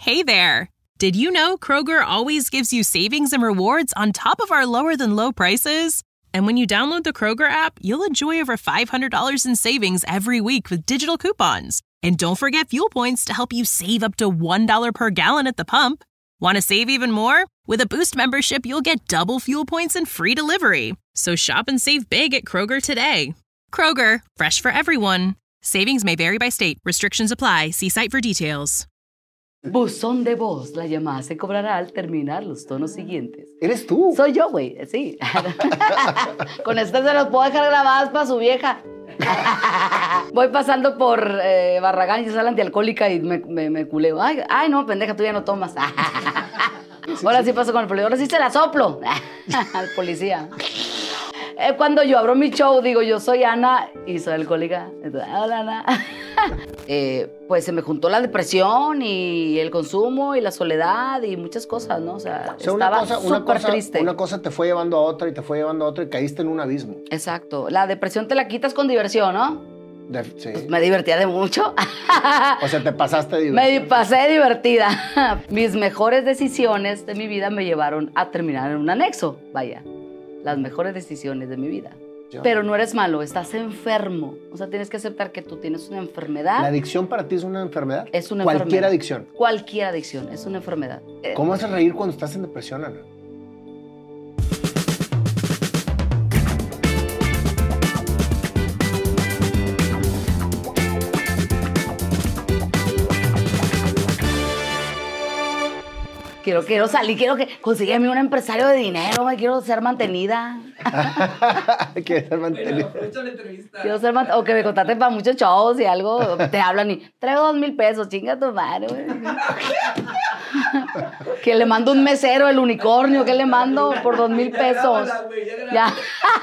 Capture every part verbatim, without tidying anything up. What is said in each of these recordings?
Hey there! Did you know Kroger always gives you savings and rewards on top of our lower-than-low prices? And when you download the Kroger app, you'll enjoy over five hundred dollars in savings every week with digital coupons. And don't forget fuel points to help you save up to one dollar per gallon at the pump. Want to save even more? With a Boost membership, you'll get double fuel points and free delivery. So shop and save big at Kroger today. Kroger, fresh for everyone. Savings may vary by state. Restrictions apply. See site for details. Buzón de voz, la llamada se cobrará al terminar los tonos siguientes. ¿Eres tú? Soy yo, güey, sí. Con esto se los puedo dejar grabadas para su vieja. Voy pasando por eh, Barragán y yo soy la antialcohólica y me, me, me culeo. Ay, ay, no, pendeja, tú ya no tomas. Ahora sí paso con el policía. Ahora sí se la soplo al policía. Eh, cuando yo abro mi show, digo, yo soy Ana y soy alcohólica. Entonces, hola, Ana. eh, pues se me juntó la depresión y el consumo y la soledad y muchas cosas, ¿no? O sea, o sea estaba una cosa, una súper cosa, triste. Una cosa te fue llevando a otra y te fue llevando a otra y caíste en un abismo. Exacto. La depresión te la quitas con diversión, ¿no? De, sí. Pues me divertía de mucho. O sea, te pasaste divertida. Me pasé divertida. Mis mejores decisiones de mi vida me llevaron a terminar en un anexo. Vaya, las mejores decisiones de mi vida. Yo. Pero no eres malo, estás enfermo. O sea, tienes que aceptar que tú tienes una enfermedad. ¿La adicción para ti es una enfermedad? Es una Cualquier enfermedad. adicción. Cualquier adicción, es una enfermedad. ¿Cómo haces reír cuando estás en depresión, Ana? Quiero, quiero salir, quiero que consígueme un empresario de dinero, me quiero ser mantenida. ¿Quieres ser mantenida? Bueno, la entrevista. Quiero ser mantenida, o que me contraten para muchos shows y algo, te hablan y traigo dos mil pesos, chinga tu madre, güey. Que le mando un mesero, el unicornio, que le mando por dos mil pesos. Ya.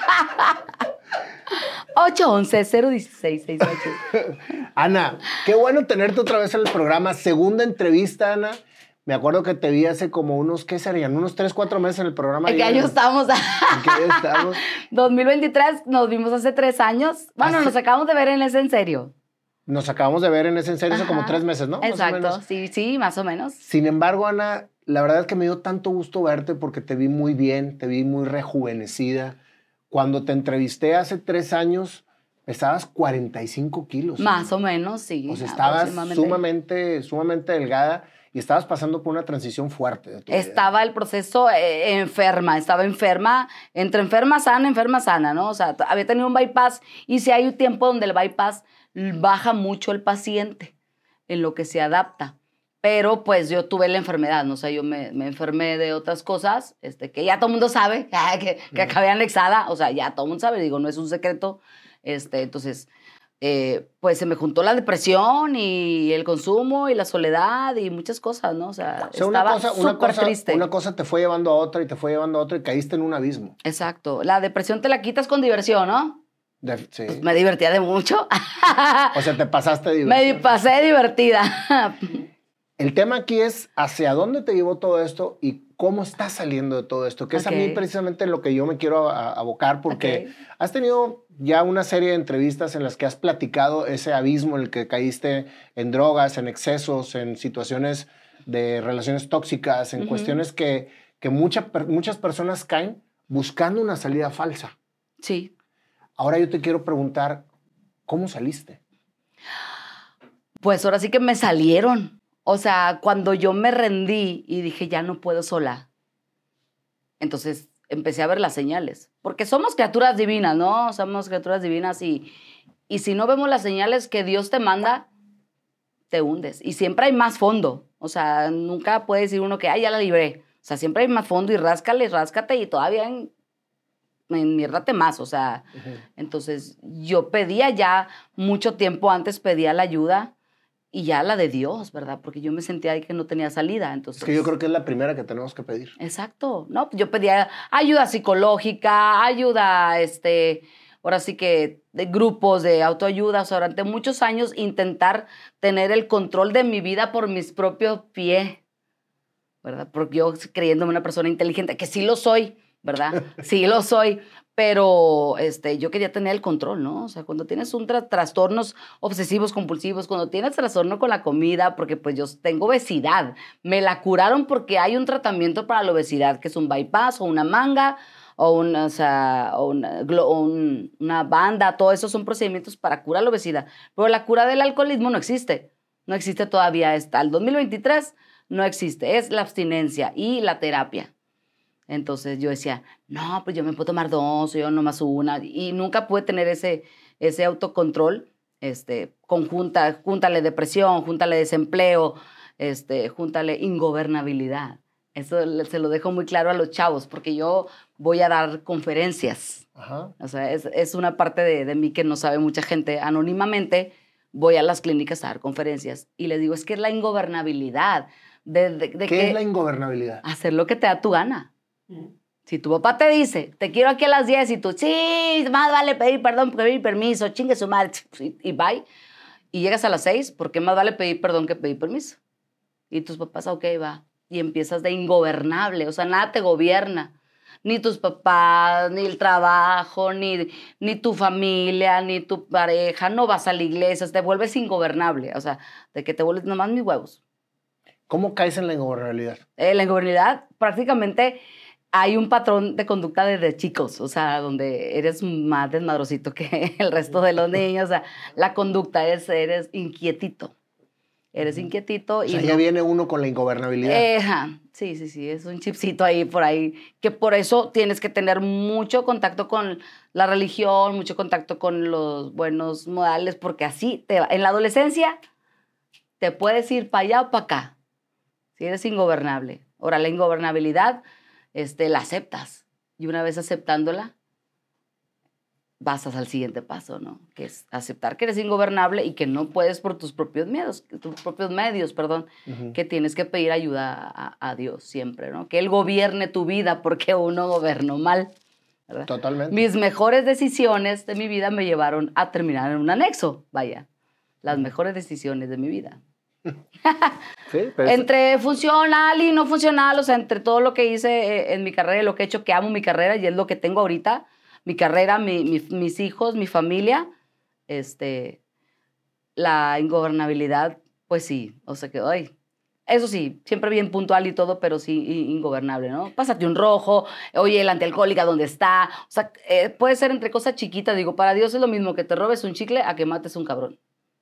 ocho once cero dieciséis sesenta y ocho. Ana, qué bueno tenerte otra vez en el programa. Segunda entrevista, Ana. Me acuerdo que te vi hace como unos, ¿qué serían? Unos tres, cuatro meses en el programa. ¿En qué año estamos? ¿En qué año estamos? dos mil veintitrés, nos vimos hace tres años. Bueno, ¿Hace? Nos acabamos de ver en ese en serio. Nos acabamos de ver en ese en serio hace como tres meses, ¿no? Exacto, sí, sí, más o menos. Sin embargo, Ana, la verdad es que me dio tanto gusto verte porque te vi muy bien, te vi muy rejuvenecida. Cuando te entrevisté hace tres años, pesabas cuarenta y cinco kilos. Más ¿sí? o menos, sí. O sea, estabas sumamente, sumamente delgada. Y estabas pasando por una transición fuerte de tu vida. Estaba el proceso eh, enferma, estaba enferma, entre enferma sana, enferma sana, ¿no? O sea, había tenido un bypass y si hay un tiempo donde el bypass baja mucho el paciente en lo que se adapta. Pero pues yo tuve la enfermedad, ¿no? O sea, yo me, me enfermé de otras cosas este, que ya todo el mundo sabe, que, que acabé anexada, o sea, ya todo el mundo sabe, digo, no es un secreto. Este, entonces... Eh, pues se me juntó la depresión y el consumo y la soledad y muchas cosas, ¿no? O sea, o sea estaba una cosa, una súper cosa, triste. Una cosa te fue llevando a otra y te fue llevando a otra y caíste en un abismo. Exacto. La depresión te la quitas con diversión, ¿no? De, sí. Pues me divertía de mucho. O sea, te pasaste divertida. Me pasé divertida. El tema aquí es hacia dónde te llevó todo esto y cómo estás saliendo de todo esto, que okay. es a mí precisamente lo que yo me quiero abocar porque okay. has tenido ya una serie de entrevistas en las que has platicado ese abismo en el que caíste en drogas, en excesos, en situaciones de relaciones tóxicas, en uh-huh. cuestiones que, que mucha, muchas personas caen buscando una salida falsa. Sí. Ahora yo te quiero preguntar, ¿cómo saliste? Pues ahora sí que me salieron. O sea, cuando yo me rendí y dije, ya no puedo sola, entonces empecé a ver las señales. Porque somos criaturas divinas, ¿no? Somos criaturas divinas y, y si no vemos las señales que Dios te manda, te hundes. Y siempre hay más fondo. O sea, nunca puede decir uno que, ay, ya la libré. O sea, siempre hay más fondo y ráscale, ráscate y todavía en, enmiérdate más. O sea, uh-huh. entonces yo pedía ya mucho tiempo antes, pedía la ayuda. Y ya la de Dios, ¿verdad? Porque yo me sentía ahí que no tenía salida. Entonces, es que yo creo que es la primera que tenemos que pedir. Exacto. No, yo pedía ayuda psicológica, ayuda, este, ahora sí que de grupos de autoayuda. O sea, durante muchos años intentar tener el control de mi vida por mis propios pies, ¿verdad? Porque yo creyéndome una persona inteligente, que sí lo soy, ¿verdad? Sí lo soy. Pero este, yo quería tener el control, ¿no? O sea, cuando tienes un tra trastornos obsesivos compulsivos, cuando tienes trastorno con la comida, porque pues yo tengo obesidad, me la curaron porque hay un tratamiento para la obesidad, que es un bypass o una manga o una, o sea, o una, o un, una banda, todo eso son procedimientos para curar la obesidad. Pero la cura del alcoholismo no existe, no existe todavía. Hasta el dos mil veintitrés no existe, es la abstinencia y la terapia. Entonces yo decía, no, pues yo me puedo tomar dos, yo nomás una. Y nunca pude tener ese, ese autocontrol. Este, conjunta, júntale depresión, júntale desempleo, este, júntale ingobernabilidad. Eso se lo dejo muy claro a los chavos, porque yo voy a dar conferencias. Ajá. O sea, es, es una parte de, de mí que no sabe mucha gente. Anónimamente voy a las clínicas a dar conferencias y les digo, es que es la ingobernabilidad. De, de, de ¿Qué que es la ingobernabilidad? Hacer lo que te da tu gana. Si tu papá te dice, te quiero aquí a las diez y tú, sí, más vale pedir perdón, pedir permiso, chingue su madre, y, y bye. Y llegas a las seis, ¿por qué más vale pedir perdón que pedir permiso? Y tus papás, ok, va. Y empiezas de ingobernable, o sea, nada te gobierna. Ni tus papás, ni el trabajo, ni, ni tu familia, ni tu pareja. No vas a la iglesia, te vuelves ingobernable. O sea, de que te vuelves nomás mis huevos. ¿Cómo caes en la ingobernabilidad? Eh, la ingobernabilidad prácticamente... Hay un patrón de conducta desde chicos, o sea, donde eres más desmadrosito que el resto de los niños. O sea, la conducta es, eres inquietito. Eres inquietito. O y sea, no, ya viene uno con la ingobernabilidad. Eh, sí, sí, sí, es un chipcito ahí por ahí, que por eso tienes que tener mucho contacto con la religión, mucho contacto con los buenos modales, porque así te va. En la adolescencia te puedes ir para allá o para acá, si eres ingobernable. Ahora, la ingobernabilidad... Este, la aceptas. Y una vez aceptándola, pasas al siguiente paso, ¿no? Que es aceptar que eres ingobernable y que no puedes por tus propios miedos, tus propios medios, perdón, uh-huh. que tienes que pedir ayuda a, a Dios siempre, ¿no? Que Él gobierne tu vida porque uno gobernó mal, ¿verdad? Totalmente. Mis mejores decisiones de mi vida me llevaron a terminar en un anexo, vaya. Las uh-huh. mejores decisiones de mi vida. Sí, pero entre es... funcional y no funcional, o sea, entre todo lo que hice en mi carrera y lo que he hecho, que amo mi carrera y es lo que tengo ahorita, mi carrera, mi, mi, mis hijos, mi familia, este, la ingobernabilidad, pues sí, o sea que, ay, eso sí, siempre bien puntual y todo, pero sí ingobernable, ¿no? Pásate un rojo, oye, la antialcohólica, ¿dónde está? O sea, eh, puede ser entre cosas chiquitas, digo, para Dios es lo mismo que te robes un chicle a que mates un cabrón.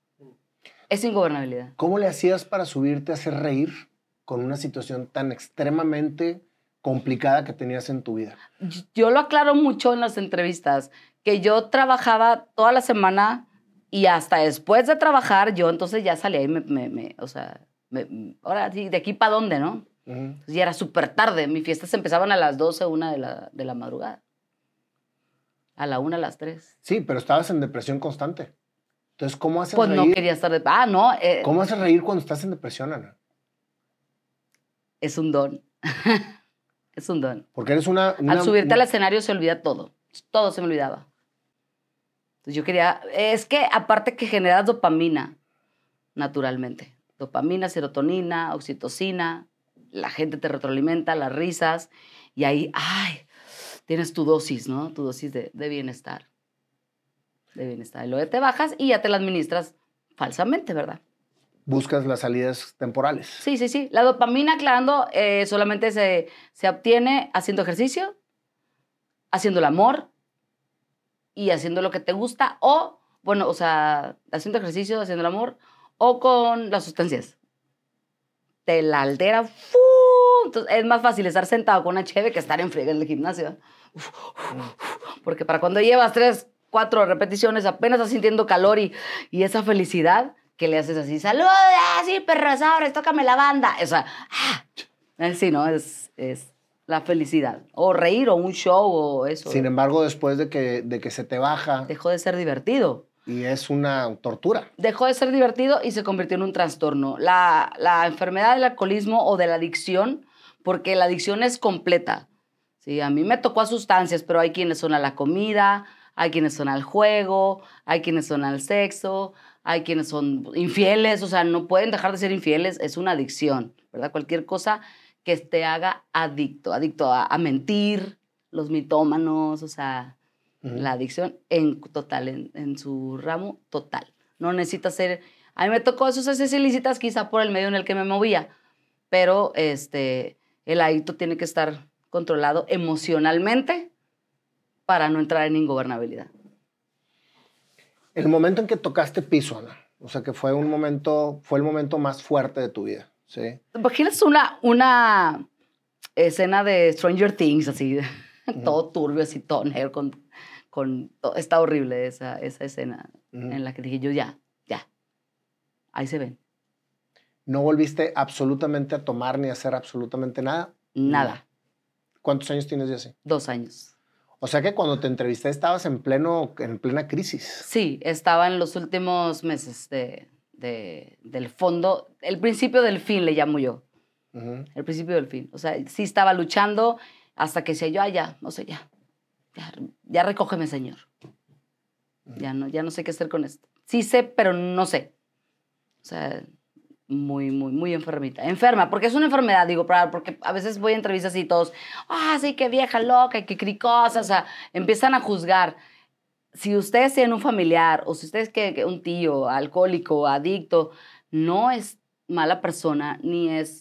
Es ingobernabilidad. ¿Cómo le hacías para subirte a hacer reír con una situación tan extremadamente complicada que tenías en tu vida? Yo lo aclaro mucho en las entrevistas, que yo trabajaba toda la semana y hasta después de trabajar, yo entonces ya salía y me, me, me o sea, me, ahora sí, de aquí para dónde, ¿no? Uh-huh. Entonces, ya era súper tarde, mis fiestas empezaban a las doce, una de la, de la madrugada. A la una, a las tres. Sí, pero estabas en depresión constante. Entonces, ¿cómo haces pues reír? Pues no quería estar de... Ah, no. Eh, ¿Cómo haces reír cuando estás en depresión, Ana? Es un don. Es un don. Porque eres una... una Al subirte al escenario se olvida todo. Todo se me olvidaba. Entonces yo quería... Es que aparte que generas dopamina, naturalmente. Dopamina, serotonina, oxitocina. La gente te retroalimenta, las risas. Y ahí, ay, tienes tu dosis, ¿no? Tu dosis de, de bienestar. De bienestar. Y luego te bajas y ya te la administras falsamente, ¿verdad? Buscas las salidas temporales. Sí, sí, sí. La dopamina, aclarando, eh, solamente se, se obtiene haciendo ejercicio, haciendo el amor y haciendo lo que te gusta o, bueno, o sea, haciendo ejercicio, haciendo el amor o con las sustancias. Te la altera. ¡Fu! Entonces, es más fácil estar sentado con una cheve que estar en friega en el gimnasio. Uf, uf, uf. Porque para cuando llevas tres... cuatro repeticiones, apenas estás sintiendo calor y, y esa felicidad que le haces así, ¡saluda! Sí, perros, ahora tócame la banda. O sea, ¡ah! Sí, ¿no? Es, es la felicidad. O reír, o un show, o eso. Sin embargo, después de que, de que se te baja... Dejó de ser divertido. Y es una tortura. Dejó de ser divertido y se convirtió en un trastorno. La, la enfermedad del alcoholismo o de la adicción, porque la adicción es completa. Sí, a mí me tocó a sustancias, pero hay quienes son a la comida... Hay quienes son al juego, hay quienes son al sexo, hay quienes son infieles, o sea, no pueden dejar de ser infieles, es una adicción, ¿verdad? Cualquier cosa que te haga adicto, adicto a, a mentir, los mitómanos, o sea, Uh-huh. La adicción en total, en, en su ramo total. No necesita ser... A mí me tocó sustancias ilícitas quizá por el medio en el que me movía, pero este, el adicto tiene que estar controlado emocionalmente para no entrar en ingobernabilidad. El momento en que tocaste piso, Ana, o sea, que fue un momento, fue el momento más fuerte de tu vida, ¿sí? Imaginas una, una escena de Stranger Things, así, uh-huh. todo turbio, así, todo negro, con, con, todo, está horrible esa, esa escena uh-huh. en la que dije yo, ya, ya, ahí se ven. ¿No volviste absolutamente a tomar ni a hacer absolutamente nada? Nada. ¿Cuántos años tienes ya así? Dos años. O sea que cuando te entrevisté estabas en, pleno, en plena crisis. Sí, estaba en los últimos meses de, de, del fondo, el principio del fin le llamo yo. Uh-huh. El principio del fin. O sea, sí estaba luchando hasta que decía yo, ah, ya, no sé, ya, ya, ya recógeme, Señor. Uh-huh. Ya no, ya no sé qué hacer con esto. Sí sé, pero no sé. O sea, muy, muy, muy enfermita. Enferma, porque es una enfermedad, digo, porque a veces voy a entrevistas y todos, ah, sí, qué vieja loca, qué cricosa, o sea, empiezan a juzgar. Si ustedes tienen un familiar o si ustedes tienen un tío alcohólico, adicto, no es mala persona ni es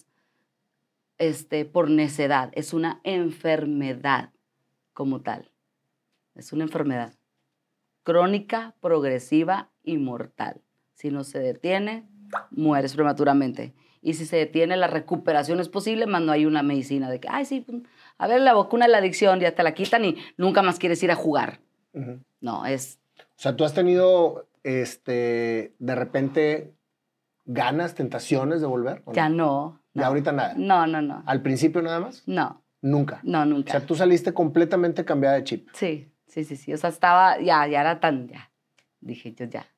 este, por necedad, es una enfermedad como tal. Es una enfermedad crónica, progresiva y mortal. Si no se detiene, mueres prematuramente. Y si se detiene, la recuperación es posible, más no hay una medicina de que, ay, sí, a ver, la vacuna de la adicción, ya te la quitan y nunca más quieres ir a jugar. Uh-huh. No, es... O sea, tú has tenido, este, de repente, ganas, tentaciones de volver, ¿o no? Ya no. ¿Ya no. ahorita nada? No, no, no. ¿Al principio nada más? No. ¿Nunca? No, nunca. O sea, tú saliste completamente cambiada de chip. Sí, sí, sí, sí. O sea, estaba, ya, ya era tan, ya. Dije yo, ya.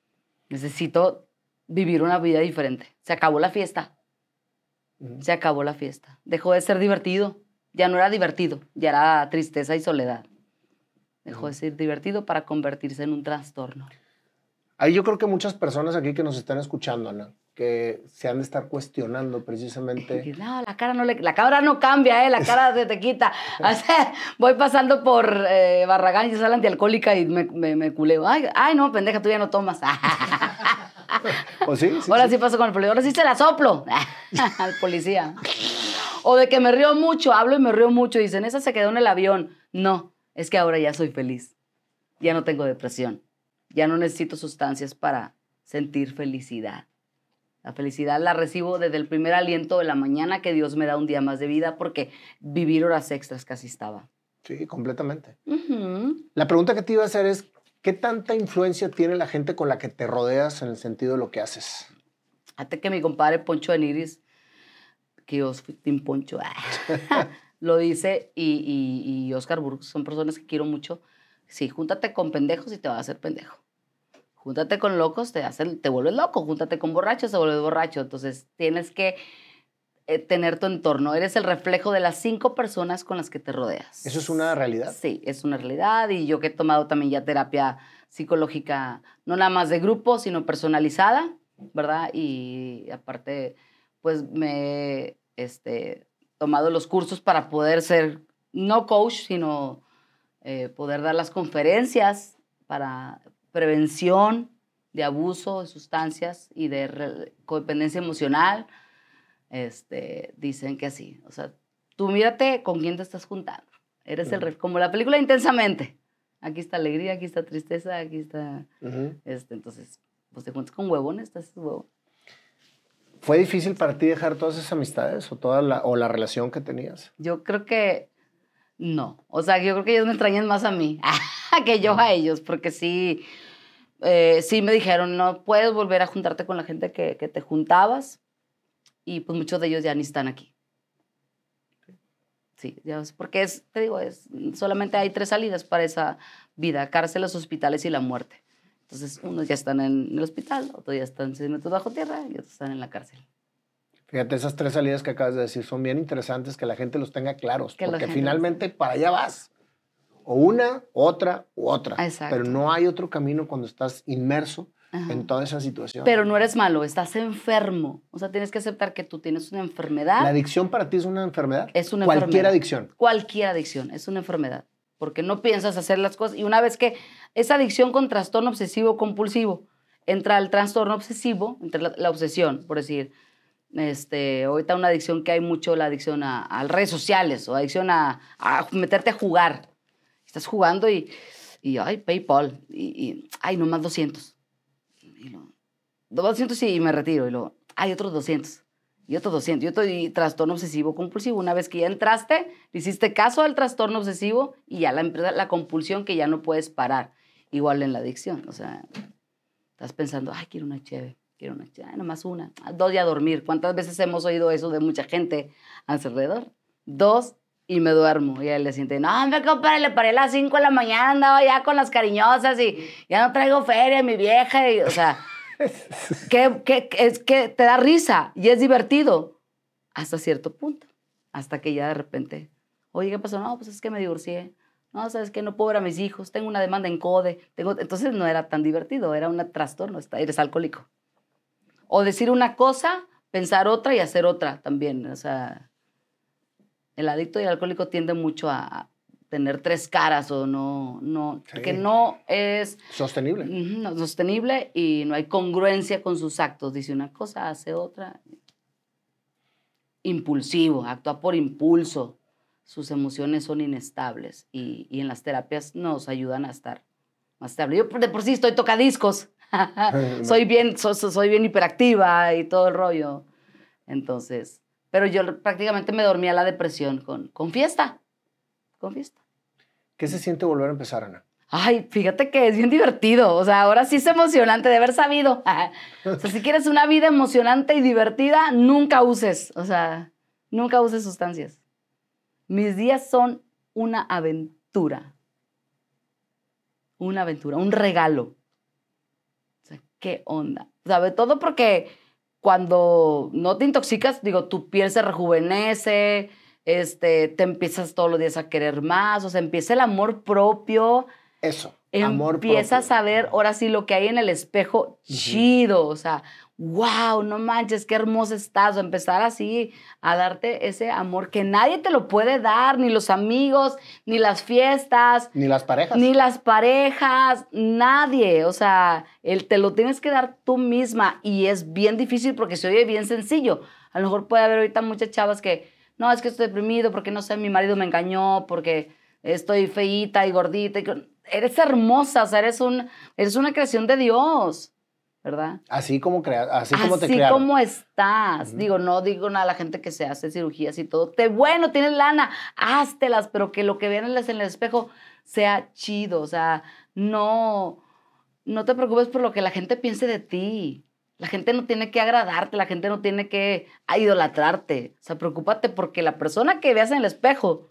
Necesito vivir una vida diferente. Se acabó la fiesta. Uh-huh. Se acabó la fiesta. Dejó de ser divertido. Ya no era divertido. Ya era tristeza y soledad. Dejó uh-huh. de ser divertido para convertirse en un trastorno. Ahí yo creo que muchas personas aquí que nos están escuchando, Ana, que se han de estar cuestionando precisamente. No, la cara no le, la cara no cambia, ¿eh? La cara se te quita. O sea, voy pasando por eh, Barragán y sale antialcohólica y me, me, me culeo. Ay, ay, no, pendeja, tú ya no tomas. ¿O sí? sí ahora sí. sí paso con el policía. Ahora sí se la soplo al policía. O de que me río mucho, hablo y me río mucho. Dicen, esa se quedó en el avión. No, es que ahora ya soy feliz. Ya no tengo depresión. Ya no necesito sustancias para sentir felicidad. La felicidad la recibo desde el primer aliento de la mañana que Dios me da un día más de vida porque vivir horas extras casi estaba. Sí, completamente. Uh-huh. La pregunta que te iba a hacer es, ¿qué tanta influencia tiene la gente con la que te rodeas en el sentido de lo que haces? Hasta que mi compadre Poncho de Nigris, que yo fui Team Poncho, lo dice, y, y, y Oscar Burgos, son personas que quiero mucho. Sí, júntate con pendejos y te vas a hacer pendejo. Júntate con locos, te, hacen, te vuelves loco. Júntate con borrachos, te vuelves borracho. Entonces, tienes que eh, tener tu entorno. Eres el reflejo de las cinco personas con las que te rodeas. ¿Eso es una realidad? Sí, es una realidad. Y yo que he tomado también ya terapia psicológica, no nada más de grupo, sino personalizada, ¿verdad? Y aparte, pues me he este, tomado los cursos para poder ser, no coach, sino... Eh, poder dar las conferencias para prevención de abuso de sustancias y de re- codependencia emocional. Este, dicen que así. O sea, tú mírate con quién te estás juntando. Eres uh-huh. el ref- como la película Intensamente. Aquí está alegría, aquí está tristeza, aquí está... Uh-huh. Este, entonces, pues te juntas con huevones, estás huevón. ¿Fue difícil para ti dejar todas esas amistades o, toda la, o la relación que tenías? Yo creo que no, o sea, yo creo que ellos me extrañan más a mí que yo a ellos, porque sí, eh, sí me dijeron, no puedes volver a juntarte con la gente que, que te juntabas, y pues muchos de ellos ya ni están aquí. Sí, ya, porque es, te digo, es, solamente hay tres salidas para esa vida, cárceles, hospitales y la muerte. Entonces, unos ya están en el hospital, otros ya están seis metros bajo tierra y otros están en la cárcel. Fíjate, esas tres salidas que acabas de decir son bien interesantes, que la gente los tenga claros, que porque finalmente los... para allá vas. O una, otra, u otra. Exacto. Pero no hay otro camino cuando estás inmerso Ajá. en toda esa situación. Pero no eres malo, estás enfermo. O sea, tienes que aceptar que tú tienes una enfermedad. ¿La adicción para ti es una enfermedad? Es una Cualquier enfermedad. adicción. Cualquier adicción, es una enfermedad. porque no piensas hacer las cosas. Y una vez que esa adicción con trastorno obsesivo compulsivo entra al trastorno obsesivo, entre la, la obsesión, por decir, este, ahorita una adicción que hay mucho, la adicción a, a redes sociales o adicción a, a meterte a jugar. Estás jugando y, y ay, PayPal, y, y ay, nomás doscientos. Y lo, doscientos y me retiro. Y luego, hay otros doscientos. Y otros doscientos. Y otro y trastorno obsesivo compulsivo. Una vez que ya entraste, le hiciste caso al trastorno obsesivo y ya la, la compulsión que ya no puedes parar. Igual en la adicción. O sea, estás pensando, ay, quiero una cheve, quiero una cheve, ay, nomás una. Dos y a dormir. ¿Cuántas veces hemos oído eso de mucha gente a su alrededor? Dos y me duermo. Y él le siente, no, hombre, compadre, le paré a las cinco de la mañana, andaba ya con las cariñosas y ya no traigo feria, mi vieja. Y, o sea, que, que, es que te da risa y es divertido hasta cierto punto. Hasta que ya de repente, oye, ¿qué pasó? No, pues es que me divorcié. No, ¿sabes qué? No puedo ver a mis hijos. Tengo una demanda en CODE. Tengo... Entonces no era tan divertido, era un trastorno. Eres alcohólico. O decir una cosa, pensar otra y hacer otra también. O sea, el adicto y el alcohólico tienden mucho a tener tres caras o no, no, sí. que no es sostenible. No, sostenible y no hay congruencia con sus actos. Dice una cosa, hace otra. Impulsivo, actúa por impulso. Sus emociones son inestables y, y en las terapias nos ayudan a estar más estable. Yo de por sí estoy tocadiscos. soy, bien, soy, soy bien hiperactiva y todo el rollo. Entonces, pero yo prácticamente me dormía la depresión con, con fiesta. Con fiesta. ¿Qué se siente volver a empezar, Ana? Ay, fíjate que es bien divertido. O sea, ahora sí es emocionante de haber sabido. O sea, si quieres una vida emocionante y divertida, nunca uses. O sea, nunca uses sustancias. Mis días son una aventura. Una aventura, un regalo. O sea, ¿qué onda? ¿Sabe? Todo porque cuando no te intoxicas, digo, tu piel se rejuvenece, este, te empiezas todos los días a querer más, o sea, empieza el amor propio. Eso, amor propio. Empiezas a ver, ahora sí, lo que hay en el espejo, uh-huh. chido, o sea, wow, no manches, qué hermosa estás, o empezar así a darte ese amor que nadie te lo puede dar, ni los amigos, ni las fiestas. Ni las parejas. Ni las parejas, nadie, o sea, el, te lo tienes que dar tú misma y es bien difícil porque se oye bien sencillo. A lo mejor puede haber ahorita muchas chavas que, no, es que estoy deprimido porque, no sé, mi marido me engañó, porque estoy feíta y gordita. Y... Eres hermosa, o sea, eres, un, eres una creación de Dios, ¿verdad? Así como, crea, así como así te crearon. Así como estás. Uh-huh. Digo, no digo nada a la gente que se hace cirugías y todo. Te, bueno, tienes lana, háztelas, pero que lo que vean en el espejo sea chido. O sea, no, no te preocupes por lo que la gente piense de ti. La gente no tiene que agradarte, la gente no tiene que idolatrarte. O sea, preocúpate porque la persona que veas en el espejo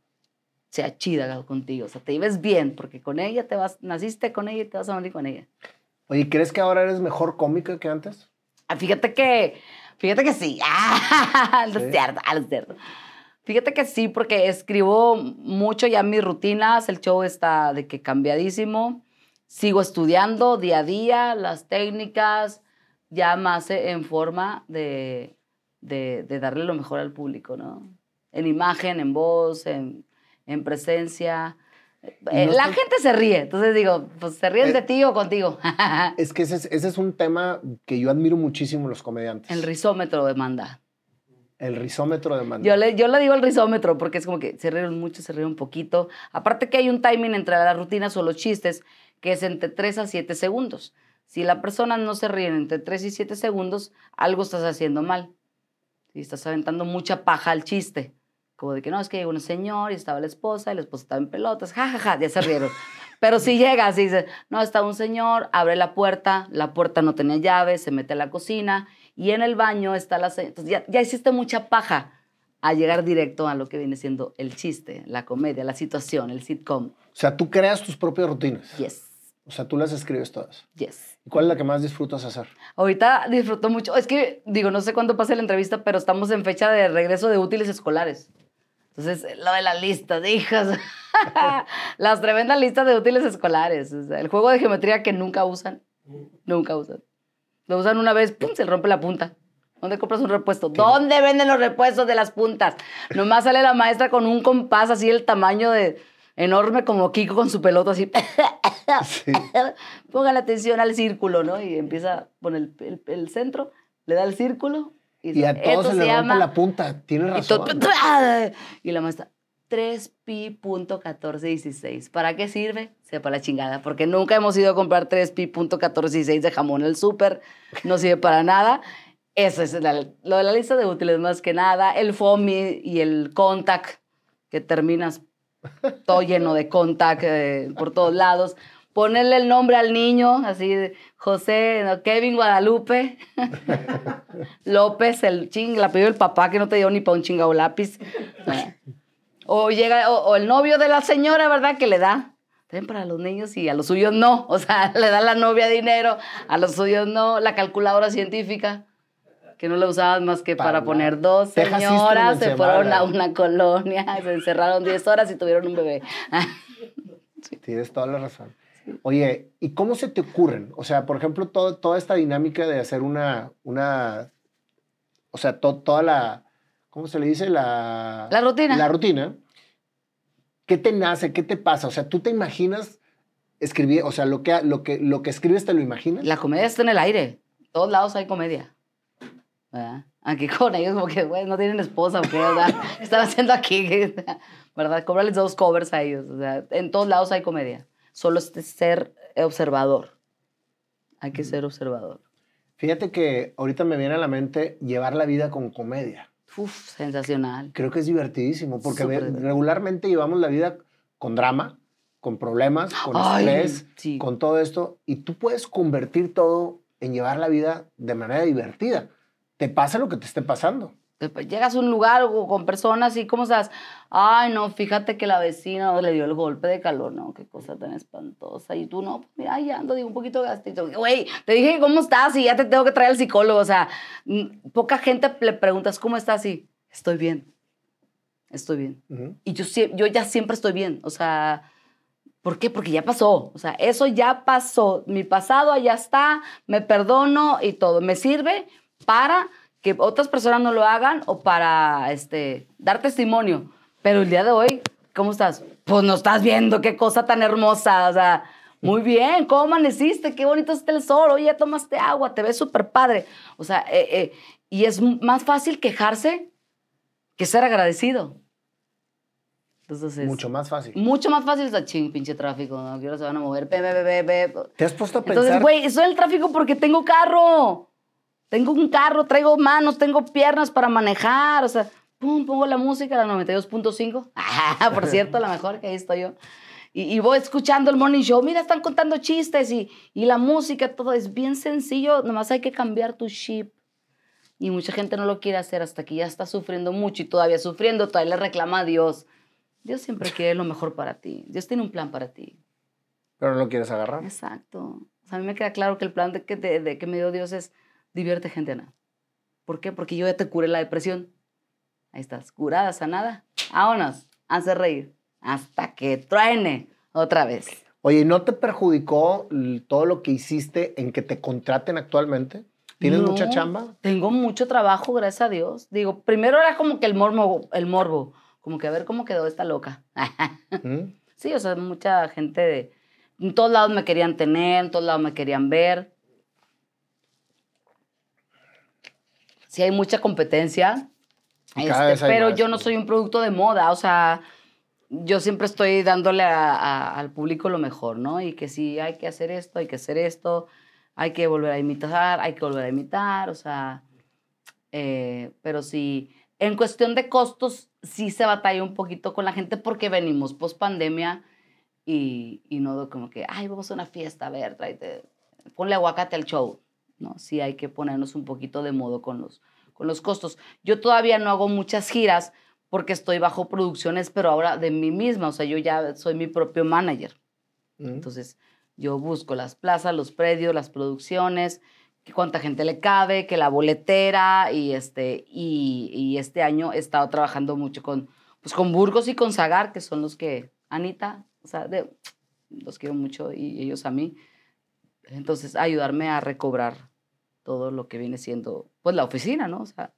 sea chida contigo. O sea, te lleves bien, porque con ella te vas, naciste con ella y te vas a morir con ella. Oye, ¿crees que ahora eres mejor cómica que antes? Ah, fíjate que, fíjate que sí. Ah, ¿Sí? Lo cierto, ah, lo cierto. Fíjate que sí, porque escribo mucho ya mis rutinas, el show está de que cambiadísimo. Sigo estudiando día a día las técnicas, ya más en forma de, de, de darle lo mejor al público, ¿no? En imagen, en voz, en, en presencia. No eh, la estoy... gente se ríe, entonces digo, pues se ríen eh, de ti o contigo. Es que ese es, ese es un tema que yo admiro muchísimo en los comediantes. El rizómetro de Manda. El rizómetro de Manda. Yo le, yo le digo el rizómetro porque es como que se ríen mucho, se ríen un poquito. Aparte que hay un timing entre las rutinas o los chistes que es entre tres a siete segundos. Si la persona no se ríe entre tres y siete segundos, algo estás haciendo mal. Si estás aventando mucha paja al chiste. Como de que no, es que llegó un señor y estaba la esposa y la esposa estaba en pelotas. Ja, ja, ja, ya se rieron. Pero si llegas y dices, no, está un señor, abre la puerta, la puerta no tenía llave, se mete a la cocina y en el baño está la señora. Entonces ya, ya hiciste mucha paja a llegar directo a lo que viene siendo el chiste, la comedia, la situación, el sitcom. O sea, tú creas tus propias rutinas. Yes. O sea, tú las escribes todas. Yes. ¿Y cuál es la que más disfrutas hacer? Ahorita disfruto mucho. Es que, digo, no sé cuándo pase la entrevista, pero estamos en fecha de regreso de útiles escolares. Entonces, lo de la lista de hijas. Las tremendas listas de útiles escolares. O sea, el juego de geometría que nunca usan. Nunca usan. Lo usan una vez, ¡pum!, se rompe la punta. ¿Dónde compras un repuesto? ¿Qué? ¿Dónde venden los repuestos de las puntas? Nomás sale la maestra con un compás así el tamaño de... enorme como Kiko con su pelota así. Sí. Pongan atención al círculo, ¿no? Y empieza a poner el, el, el centro, le da el círculo. Y, Y a todos se, se le rompe la punta. Tienes razón. Y, todo, y la maestra, tres pi punto catorce dieciséis. ¿Para qué sirve? Sepa la chingada. Porque nunca hemos ido a comprar tres pi punto catorce dieciséis de jamón en el súper. No sirve para nada. Eso es la, lo de la lista de útiles más que nada. El FOMI y el contact, que terminas todo lleno de contact eh, por todos lados. Ponerle el nombre al niño, así, José, no, Kevin Guadalupe, López, el ching, la pidió el papá que no te dio ni para un chingado lápiz. O llega, o, o el novio de la señora, ¿verdad? Que le da. También para los niños y a los suyos no. O sea, le da la novia dinero, a los suyos no. La calculadora científica, que no la usaban más que para, para poner dos señoras, se fueron a una colonia, se encerraron diez horas y tuvieron un bebé. Sí. Tienes toda la razón. Oye, ¿y cómo se te ocurren? O sea, por ejemplo, todo, toda esta dinámica de hacer una, una o sea, to, toda la, ¿cómo se le dice? La, la rutina. La rutina. ¿Qué te nace? ¿Qué te pasa? O sea, ¿tú te imaginas escribir, o sea, lo que, lo que, lo que escribes te lo imaginas? La comedia está en el aire. En todos lados hay comedia. ¿Verdad? Aquí con ellos como que, güey, no tienen esposa, ¿o qué? ¿Verdad? ¿Qué están haciendo aquí? ¿Verdad? Cóbrales dos covers a ellos. O sea, en todos lados hay comedia. Solo es ser observador. Hay que ser observador. Fíjate que ahorita me viene a la mente llevar la vida con comedia. Uf, sensacional. Creo que es divertidísimo, porque regularmente llevamos la vida con drama, con problemas, con Ay, estrés, sí. con todo esto, y tú puedes convertir todo en llevar la vida de manera divertida. Te pasa lo que te esté pasando. Llegas a un lugar con personas y ¿cómo estás? Ay, no, fíjate que la vecina le dio el golpe de calor. No, qué cosa tan espantosa. Y tú, no, pues mira, ya ando, digo, un poquito gastito. Güey, te dije, ¿cómo estás? Y ya te tengo que traer al psicólogo. O sea, poca gente le preguntas, ¿cómo estás? Y estoy bien. Estoy bien. Uh-huh. Y yo, yo ya siempre estoy bien. O sea, ¿por qué? Porque ya pasó. O sea, eso ya pasó. Mi pasado allá está, me perdono y todo. Me sirve para que otras personas no lo hagan o para este, dar testimonio. Pero el día de hoy, ¿cómo estás? Pues no estás viendo, qué cosa tan hermosa. O sea, muy bien, ¿cómo amaneciste? Qué bonito está el sol. Oye, ya tomaste agua, te ves súper padre. O sea, eh, eh, y es más fácil quejarse que ser agradecido. Entonces es mucho más fácil. Mucho más fácil. O sea, ching, pinche tráfico, ¿no? ¿Qué hora se van a mover? Be, be, be, be. ¿Te has puesto a pensar? Entonces, güey, estoy en el tráfico porque tengo carro. Tengo un carro, traigo manos, tengo piernas para manejar. O sea, pum, pongo la música, la noventa y dos punto cinco. Ah, por cierto, la mejor, que ahí estoy yo. Y, y voy escuchando el morning show. Mira, están contando chistes y, y la música, todo es bien sencillo. Nomás hay que cambiar tu chip. Y mucha gente no lo quiere hacer hasta que ya está sufriendo mucho y todavía sufriendo, todavía le reclama a Dios. Dios siempre quiere lo mejor para ti. Dios tiene un plan para ti. Pero no lo quieres agarrar. Exacto. O sea, a mí me queda claro que el plan de que, de, de que me dio Dios es divierte, gente, Ana. ¿Por qué? Porque yo ya te curé la depresión. Ahí estás, curada, sanada. Vámonos, hace reír. Hasta que truene otra vez. Oye, ¿no te perjudicó todo lo que hiciste en que te contraten actualmente? ¿Tienes no, mucha chamba? Tengo mucho trabajo, gracias a Dios. Digo, primero era como que el morbo, el morbo. Como que a ver cómo quedó esta loca. ¿Mm? Sí, o sea, mucha gente de... En todos lados me querían tener, en todos lados me querían ver. Sí hay mucha competencia, este, pero más, yo no soy un producto de moda, o sea, yo siempre estoy dándole a, a, al público lo mejor, ¿no? Y que sí, hay que hacer esto, hay que hacer esto, hay que volver a imitar, hay que volver a imitar, o sea, eh, pero sí, en cuestión de costos, sí se batalla un poquito con la gente porque venimos post pandemia y, y no como que, ay, vamos a una fiesta, a ver, tráete, ponle aguacate al show. ¿No? Sí hay que ponernos un poquito de modo con los, con los costos. Yo todavía no hago muchas giras porque estoy bajo producciones, pero ahora de mí misma. O sea, yo ya soy mi propio manager. Mm. Entonces, yo busco las plazas, los predios, las producciones, que cuánta gente le cabe, que la boletera. Y este, y, y este año he estado trabajando mucho con, pues, con Burgos y con Zagar, que son los que, Anita, o sea, de, los quiero mucho y ellos a mí. Entonces, ayudarme a recobrar todo lo que viene siendo, pues, la oficina, ¿no? O sea,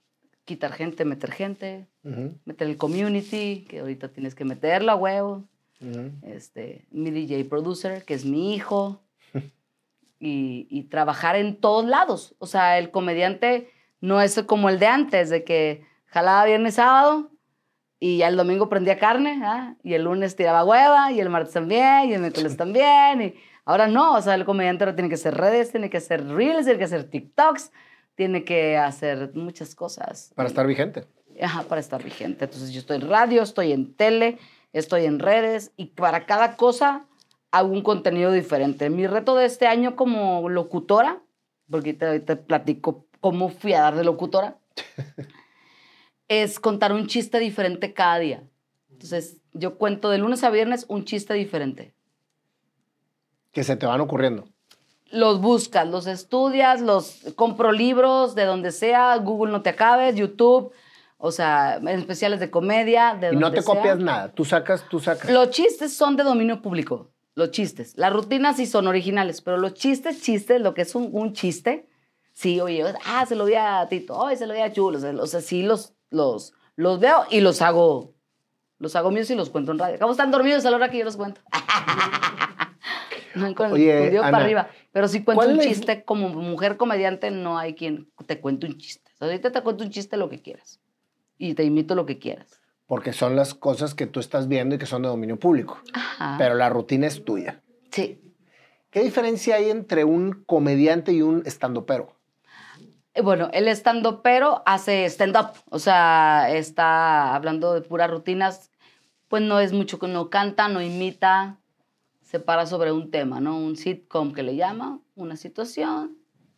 quitar gente, meter gente, uh-huh. meter el community, que ahorita tienes que meterlo a huevo. Uh-huh. este, mi D J producer, que es mi hijo, y, y trabajar en todos lados. O sea, el comediante no es como el de antes, de que jalaba viernes, sábado, y ya el domingo prendía carne, ¿ah? Y el lunes tiraba hueva, y el martes también, y el miércoles también. Y ahora no, o sea, el comediante ahora tiene que hacer redes, tiene que hacer reels, tiene que hacer TikToks, tiene que hacer muchas cosas. Para estar vigente. Ajá, para estar vigente. Entonces yo estoy en radio, estoy en tele, estoy en redes, y para cada cosa hago un contenido diferente. Mi reto de este año como locutora, porque te, te platico cómo fui a dar de locutora, es contar un chiste diferente cada día. Entonces, yo cuento de lunes a viernes un chiste diferente. Que se te van ocurriendo. Los buscas, los estudias, los compro libros de donde sea, Google no te acabes, YouTube, o sea, especiales de comedia, de y no te sea. copias nada, tú sacas, tú sacas. Los chistes son de dominio público, los chistes. Las rutinas sí son originales, pero los chistes, chistes, lo que es un, un chiste, sí, oye, ah, se lo di a Tito, oye, se lo di a Chulo, o sea, sí los, los, los veo y los hago, los hago míos y los cuento en radio. Acabo están dormidos a la hora que yo los cuento. No, con, oye, con Dios Ana, para arriba. Pero si cuento un es? chiste, como mujer comediante, no hay quien te cuente un chiste. O sea, ahorita te cuento un chiste lo que quieras. Y te imito lo que quieras. Porque son las cosas que tú estás viendo y que son de dominio público. Ajá. Pero la rutina es tuya. Sí. ¿Qué diferencia hay entre un comediante y un estandopero? Bueno, el estandopero hace stand-up. O sea, está hablando de puras rutinas. Pues no es mucho que no canta, no imita. Se para sobre un tema, ¿no? Un sitcom que le llama, una situación,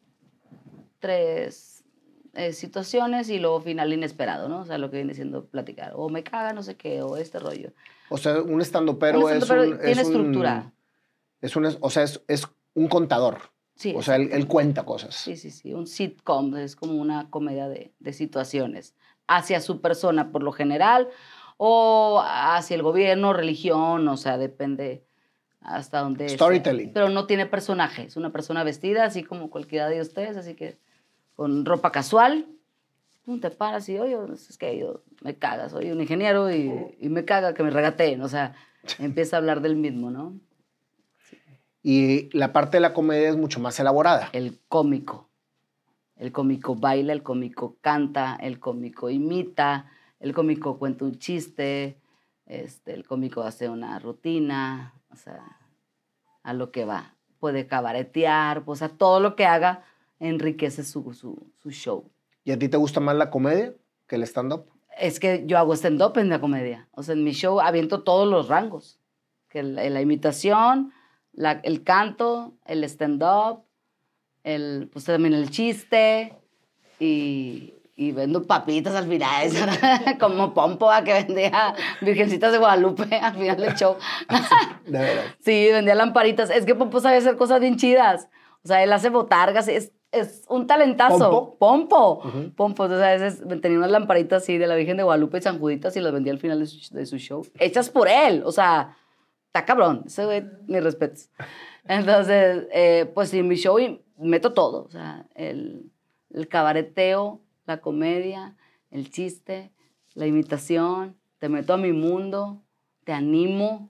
tres eh, situaciones y luego final inesperado, ¿no? O sea, lo que viene siendo platicar. O me caga, no sé qué, o este rollo. O sea, un estandopero Un stand-upero es un... tiene es estructura. Un, es un, o sea, es, es un contador. Sí, o sea, él, él cuenta cosas. Sí, sí, sí. Un sitcom es como una comedia de, de situaciones hacia su persona, por lo general, o hacia el gobierno, religión, o sea, depende hasta donde Storytelling. sea. Pero no tiene personaje, es una persona vestida así como cualquiera de ustedes, así que con ropa casual, tú te paras y, oye, es que yo me caga, soy un ingeniero y, y me caga que me regateen, o sea, empieza a hablar del mismo, ¿no? Sí. Y la parte de la comedia es mucho más elaborada. El cómico. El cómico baila, el cómico canta, el cómico imita, el cómico cuenta un chiste, este, el cómico hace una rutina, o sea, a lo que va. Puede cabaretear, o sea, todo lo que haga enriquece su, su, su show. ¿Y a ti te gusta más la comedia que el stand-up? Es que yo hago stand-up en la comedia. O sea, en mi show aviento todos los rangos. Que la, la imitación, la, el canto, el stand-up, el, pues también el chiste y... Y vendo papitas al final, como Pompo, que vendía Virgencitas de Guadalupe al final del show. De verdad. Sí, vendía lamparitas. Es que Pompo sabe hacer cosas bien chidas. O sea, él hace botargas, es, es un talentazo. ¿Pompo? Pompo. Uh-huh. Pompo, entonces a veces tenía unas lamparitas así de la Virgen de Guadalupe y San Juditas y las vendía al final de su, de su show. Hechas por él, o sea, está cabrón. Ese güey, mis respetos. Entonces, eh, pues en mi show meto todo. O sea, el, el cabareteo, la comedia, el chiste, la imitación, te meto a mi mundo, te animo,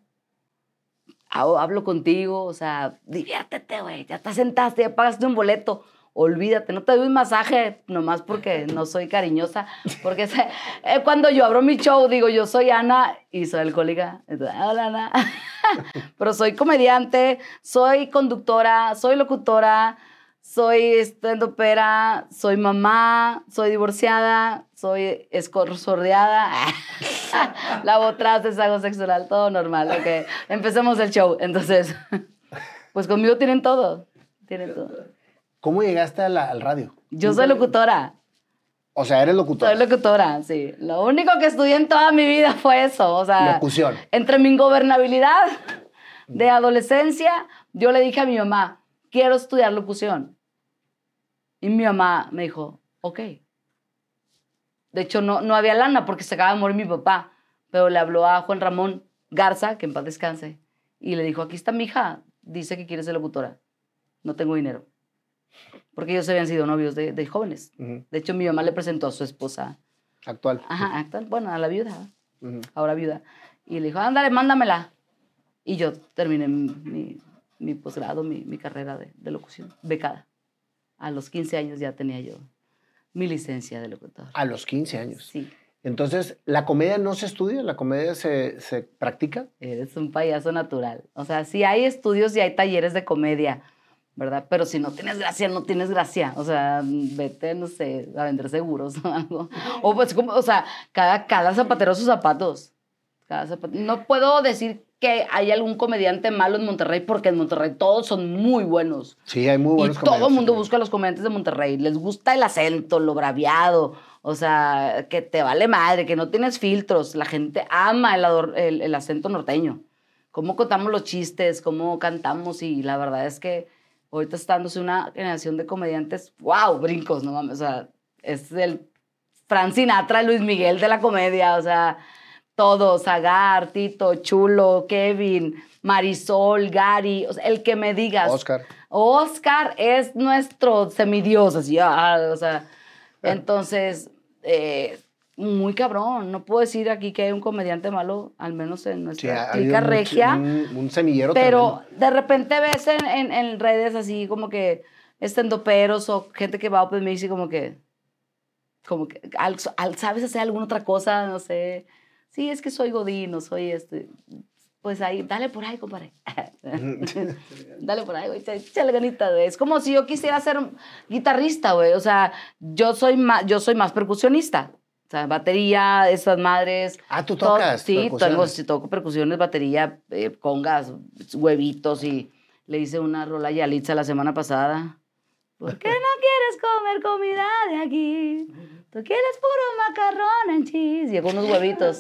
hablo contigo, o sea, diviértete, güey, ya te sentaste, ya pagaste un boleto, olvídate, no te doy un masaje nomás porque no soy cariñosa, porque se, eh, cuando yo abro mi show digo, yo soy Ana y soy alcohólica, entonces, hola Ana, pero soy comediante, soy conductora, soy locutora, soy stand-upera, soy mamá, soy divorciada, soy escorsordeada, lavo trastes, hago sexo oral, todo normal. Ok, empecemos el show. Entonces, pues conmigo tienen todo, tienen todo. ¿Cómo llegaste a la, al radio? Yo soy locutora. O sea, eres locutora. Soy locutora, sí. Lo único que estudié en toda mi vida fue eso, o sea... Locución. Entre mi ingobernabilidad de adolescencia, yo le dije a mi mamá, quiero estudiar locución. Y mi mamá me dijo, ok. De hecho, no, no había lana porque se acaba de morir mi papá. Pero le habló a Juan Ramón Garza, que en paz descanse, y le dijo, aquí está mi hija, dice que quiere ser locutora. No tengo dinero. Porque ellos habían sido novios de, de jóvenes. Uh-huh. De hecho, mi mamá le presentó a su esposa. Actual. Ajá, actual. Bueno, a la viuda. Uh-huh. Ahora viuda. Y le dijo, ándale, mándamela. Y yo terminé mi, mi posgrado, mi, mi carrera de, de locución, becada. A los quince años ya tenía yo mi licencia de locutor. A los quince años. Sí. Entonces, ¿la comedia no se estudia? ¿La comedia se, se practica? Eres un payaso natural. O sea, sí hay estudios y hay talleres de comedia, ¿verdad? Pero si no tienes gracia, no tienes gracia. O sea, vete, no sé, a vender seguros o algo. O pues, como, o sea, cada, cada zapatero sus zapatos. Cada zapatero. No puedo decir que hay algún comediante malo en Monterrey, porque en Monterrey todos son muy buenos. Sí, hay muy buenos comediantes. Y todo el mundo también. busca a los comediantes de Monterrey. Les gusta el acento, lo braviado. O sea, que te vale madre, que no tienes filtros. La gente ama el, ador, el, el acento norteño. Cómo contamos los chistes, cómo cantamos. Y la verdad es que ahorita está dándose una generación de comediantes, wow, brincos, no mames. O sea, es el Frank Sinatra, Luis Miguel de la comedia. O sea, todos, Agar, Tito, Chulo, Kevin, Marisol, Gary. O sea, el que me digas. Oscar. Oscar es nuestro semidios, así, ah, o sea. Entonces, eh, muy cabrón. No puedo decir aquí que hay un comediante malo, al menos en nuestra sí, clica regia. Un, un semillero Pero tremendo. de repente ves en, en, en redes así como que estendoperos o gente que va a Open Mix y como que, como que al, al, ¿sabes hacer alguna otra cosa? No sé. Sí, es que soy godino, soy este... Pues ahí, dale por ahí, compadre. Dale por ahí, güey. Échale ganita, güey. Es como si yo quisiera ser guitarrista, güey. O sea, yo soy más, yo soy más percusionista. O sea, batería, esas madres. Ah, ¿tú tocas? Sí, tengo, sí, toco percusiones, batería, eh, congas, huevitos. Y le hice una rola a Yalitza la semana pasada. ¿Por qué no quieres comer comida de aquí? Tú quieres puro macarrón en cheese. Llegó unos huevitos.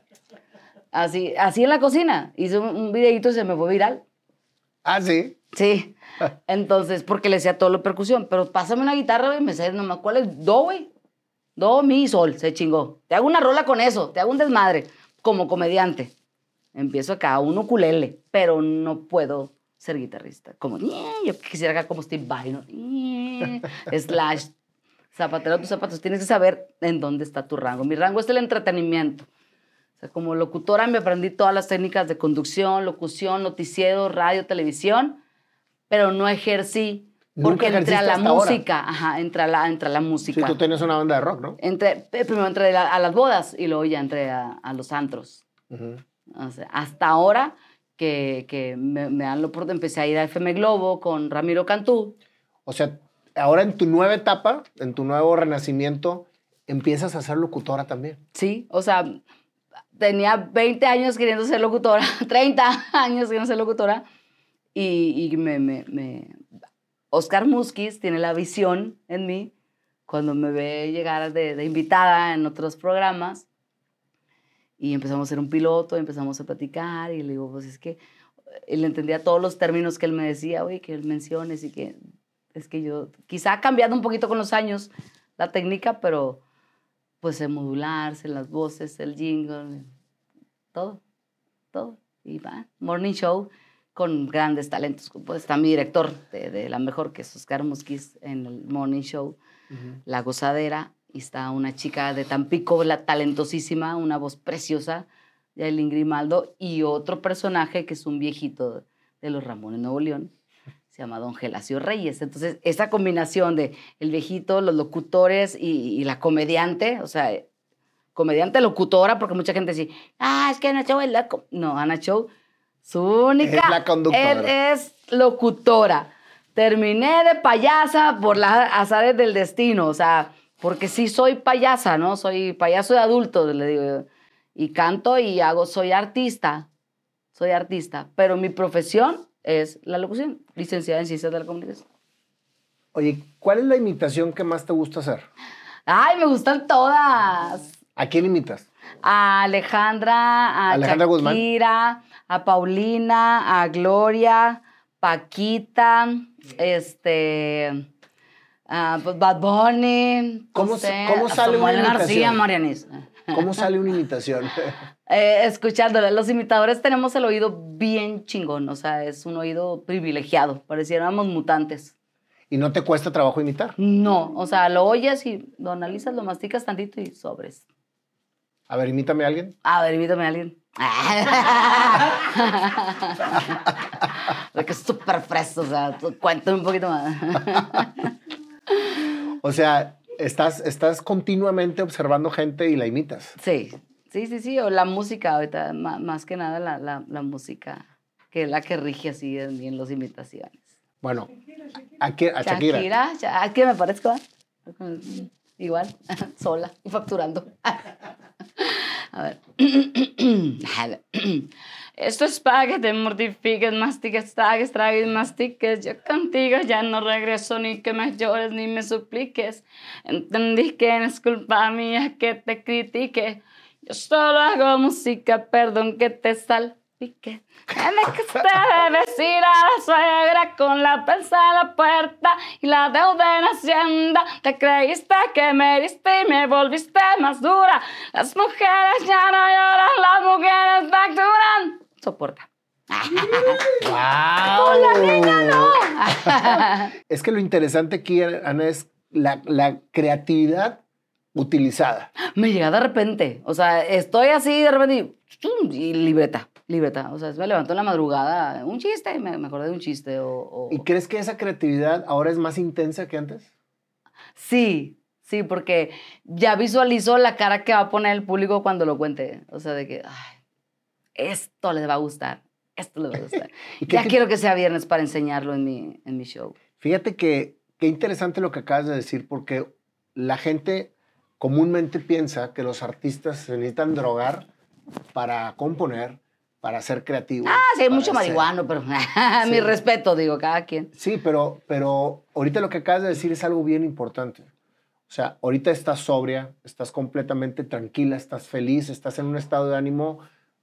Así, así en la cocina. Hice un, un videíto y se me fue viral. Ah, ¿sí? Sí. Entonces, porque le decía todo lo percusión. Pero pásame una guitarra, güey, me sé nomás. ¿Cuál es? Do, güey. Do, mi, sol. Se chingó. Te hago una rola con eso. Te hago un desmadre. Como comediante. Empiezo acá, un ukulele. Pero no puedo ser guitarrista. Como, yo quisiera acá como Steve Vai, ¿no? Slash. Zapatero tus zapatos. Tienes que saber en dónde está tu rango. Mi rango es el entretenimiento. O sea, como locutora me aprendí todas las técnicas de conducción, locución, noticiero, radio, televisión, pero no ejercí. Porque entré a la música. Ahora. Ajá, entré a la, entré a la música. Sí, tú tienes una banda de rock, ¿no? Entré, primero entré a, a las bodas y luego ya entré a, a los antros. Uh-huh. O sea, hasta ahora que, que me, me dan la oportunidad, empecé a ir a F M Globo con Ramiro Cantú. O sea, ahora en tu nueva etapa, en tu nuevo renacimiento, empiezas a ser locutora también. Sí, o sea... Tenía veinte años queriendo ser locutora, treinta años queriendo ser locutora, y, y me, me, me... Oscar Musquiz tiene la visión en mí, cuando me ve llegar de, de invitada en otros programas, y empezamos a hacer un piloto, empezamos a platicar, y le digo, pues es que, él entendía todos los términos que él me decía, oye, que él menciones, y que, es que yo, quizá ha cambiado un poquito con los años la técnica, pero... pues el modularse, las voces, el jingle, todo, todo. Y va, Morning Show con grandes talentos. Pues está mi director de, de la mejor, que es Oscar Musquiz, en el Morning Show, uh-huh. La Gozadera. Y está una chica de Tampico, la talentosísima, una voz preciosa, Yailin Grimaldo, y otro personaje que es un viejito de los Ramones Nuevo León. Se llama Don Gelacio Reyes. Entonces, esa combinación de el viejito, los locutores y, y la comediante, o sea, comediante locutora, porque mucha gente dice, ah, es que Ana Chow es la... No, Ana Chow, su única... Es la conductora. Él es locutora. Terminé de payasa por las azares del destino, o sea, porque sí soy payasa, ¿no? Soy payaso de adultos, le digo. Y canto y hago, soy artista, soy artista, pero mi profesión... es la locución, licenciada en Ciencias de la Comunicación. Oye, ¿cuál es la imitación que más te gusta hacer? ¡Ay, me gustan todas! ¿A quién imitas? A Alejandra, a Alejandra Shakira, Guzmán. A Paulina, a Gloria, Paquita, este, a Bad Bunny, ¿Cómo, no sé, ¿cómo sale Samuel una imitación? García, Marianis. ¿Cómo sale una imitación? Eh, escuchándola. Los imitadores tenemos el oído bien chingón, o sea, es un oído privilegiado, pareciéramos mutantes. ¿Y no te cuesta trabajo imitar? No, o sea, lo oyes y lo analizas, lo masticas tantito y sobres. A ver, imítame a alguien. A ver, imítame a alguien. De que es súper fresco, o sea, tú, cuéntame un poquito más. O sea, estás, estás continuamente observando gente y la imitas. Sí, sí, sí, sí, o la música ahorita, más, más que nada la, la, la música, que es la que rige así en, en las imitaciones. Bueno, a, a Shakira. Shakira, ¿a qué me parezco? Igual, sola y facturando. A ver. Esto es para que te mortifiques, mastiques, tragues, tragues, mastiques. Yo contigo ya no regreso, ni que me llores ni me supliques. Entendí que no es culpa mía que te critique. Yo solo hago música, perdón que te salpique. Dime que usted debe decir a la suegra con la prensa en la puerta y la deuda en Hacienda. Te creíste que me diste y me volviste más dura. Las mujeres ya no lloran, las mujeres facturan. Soporta. ¡Wow! ¡Con la niña no! Es que lo interesante aquí, Ana, es la, la creatividad utilizada. Me llega de repente. O sea, estoy así de repente y, y libreta. Libreta, o sea, me levantó en la madrugada, un chiste, me, me acordé de un chiste. O, o... ¿Y crees que esa creatividad ahora es más intensa que antes? Sí, sí, porque ya visualizo la cara que va a poner el público cuando lo cuente. O sea, de que, ay, esto les va a gustar, esto les va a gustar. Ya te... quiero que sea viernes para enseñarlo en mi, en mi show. Fíjate que qué interesante lo que acabas de decir, porque la gente comúnmente piensa que los artistas se necesitan drogar para componer, para ser creativo. Ah, sí, hay mucho marihuano, pero sí. Mi respeto, digo, cada quien. Sí, pero, pero ahorita lo que acabas de decir es algo bien importante. O sea, ahorita estás sobria, estás completamente tranquila, estás feliz, estás en un estado de ánimo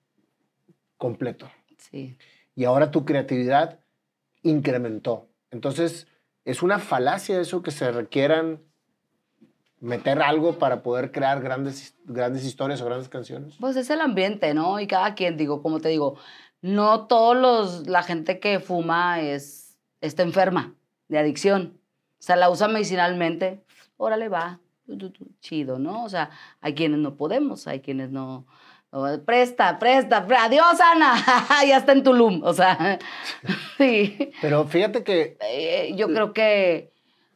completo. Sí. Y ahora tu creatividad incrementó. Entonces, es una falacia eso que se requieran meter algo para poder crear grandes, grandes historias o grandes canciones. Pues es el ambiente, ¿no? Y cada quien, digo, como te digo, no todos los, la gente que fuma es, está enferma de adicción. O sea, la usa medicinalmente, órale, va, chido, ¿no? O sea, hay quienes no podemos, hay quienes no... no presta, presta, presta, adiós, Ana, ya está en Tulum, o sea, sí. Pero fíjate que... Eh, yo creo que...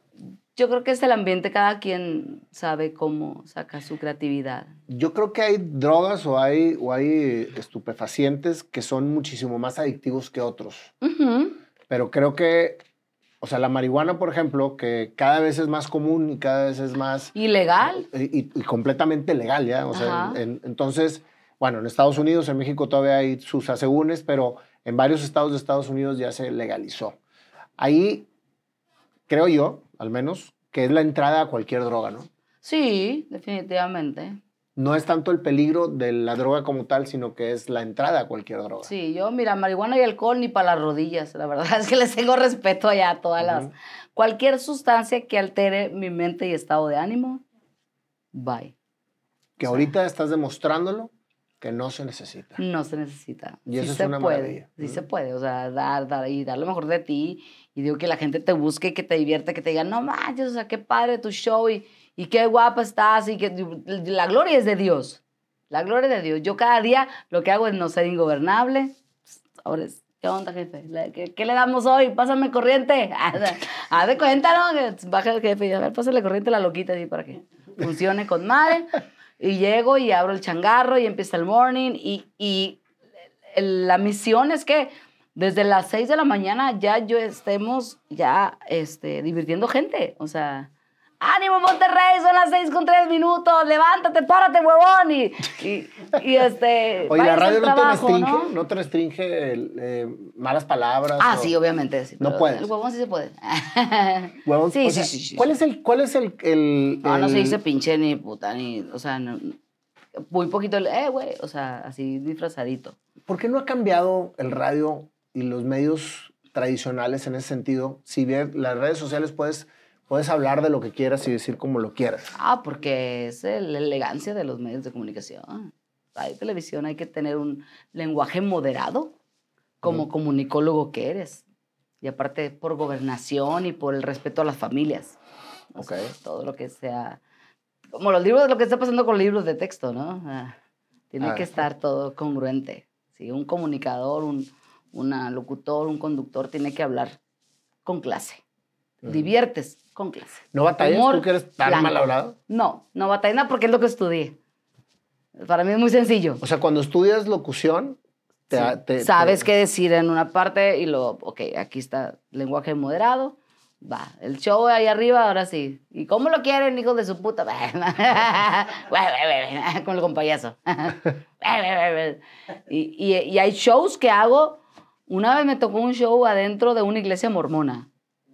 Yo creo que es el ambiente, cada quien sabe cómo saca su creatividad. Yo creo que hay drogas o hay, o hay estupefacientes que son muchísimo más adictivos que otros. Uh-huh. Pero creo que, o sea, la marihuana, por ejemplo, que cada vez es más común y cada vez es más... ¿Ilegal? Y, y, y completamente legal, ¿ya? O sea, en, entonces, bueno, en Estados Unidos, en México todavía hay sus asegúnes, pero en varios estados de Estados Unidos ya se legalizó. Ahí, creo yo, al menos, que es la entrada a cualquier droga, ¿no? Sí, definitivamente. No es tanto el peligro de la droga como tal, sino que es la entrada a cualquier droga. Sí, yo, mira, marihuana y alcohol ni para las rodillas. La verdad es que les tengo respeto allá a todas uh-huh. las... Cualquier sustancia que altere mi mente y estado de ánimo, bye. Que o sea, ahorita estás demostrándolo que no se necesita. No se necesita. Y eso sí es se una puede, maravilla. Sí uh-huh. se puede, o sea, dar, dar y dar lo mejor de ti. Y digo que la gente te busque, que te divierte, que te diga, no manches, o sea, qué padre tu show y, y qué guapa estás. Y que la gloria es de Dios. La gloria es de Dios. Yo cada día lo que hago es no ser ingobernable. Ahora es, ¿qué onda, jefe? ¿Qué, qué le damos hoy? Pásame corriente. Haz de cuenta, ¿no? Baja el jefe y a ver, pásale corriente a la loquita así para que funcione con madre. Y llego y abro el changarro y empieza el morning. Y, y la misión es que desde las seis de la mañana ya yo estemos ya este, divirtiendo gente. O sea, ánimo Monterrey, son las seis con tres minutos, levántate, párate, huevón. Y, y, y este, oye, la radio no, trabajo, te restringe, ¿no? no te restringe el, eh, malas palabras. Ah, o... sí, obviamente. Sí, no puedes. El huevón sí se puede. Huevón, sí, o sea, sí, sí, sí. ¿Cuál es el, cuál es el, el, No, el... no se dice pinche ni puta, ni, o sea, no, muy poquito, eh, güey, o sea, así disfrazadito. ¿Por qué no ha cambiado el radio y los medios tradicionales en ese sentido? Si bien las redes sociales puedes, puedes hablar de lo que quieras y decir como lo quieras. Ah, porque es la elegancia de los medios de comunicación. Hay televisión, hay que tener un lenguaje moderado como uh-huh. comunicólogo que eres. Y aparte por gobernación y por el respeto a las familias. O okay. sea, todo lo que sea... Como los libros, lo que está pasando con libros de texto, ¿no? Ah, Tiene Ah. que estar todo congruente. ¿Sí? Un comunicador, un una locutor, un conductor tiene que hablar con clase. Uh-huh. Diviertes con clase. ¿No batallas Humor tú que eres tan blanco. Mal hablado? No, no batallas porque es lo que estudié. Para mí es muy sencillo. O sea, cuando estudias locución, te, sí. te, sabes te... qué decir en una parte y lo, ok, aquí está lenguaje moderado, va, el show ahí arriba, ahora sí. ¿Y cómo lo quieren, hijos de su puta? Con el compayazo. y, y, y hay shows que hago. Una vez me tocó un show adentro de una iglesia mormona.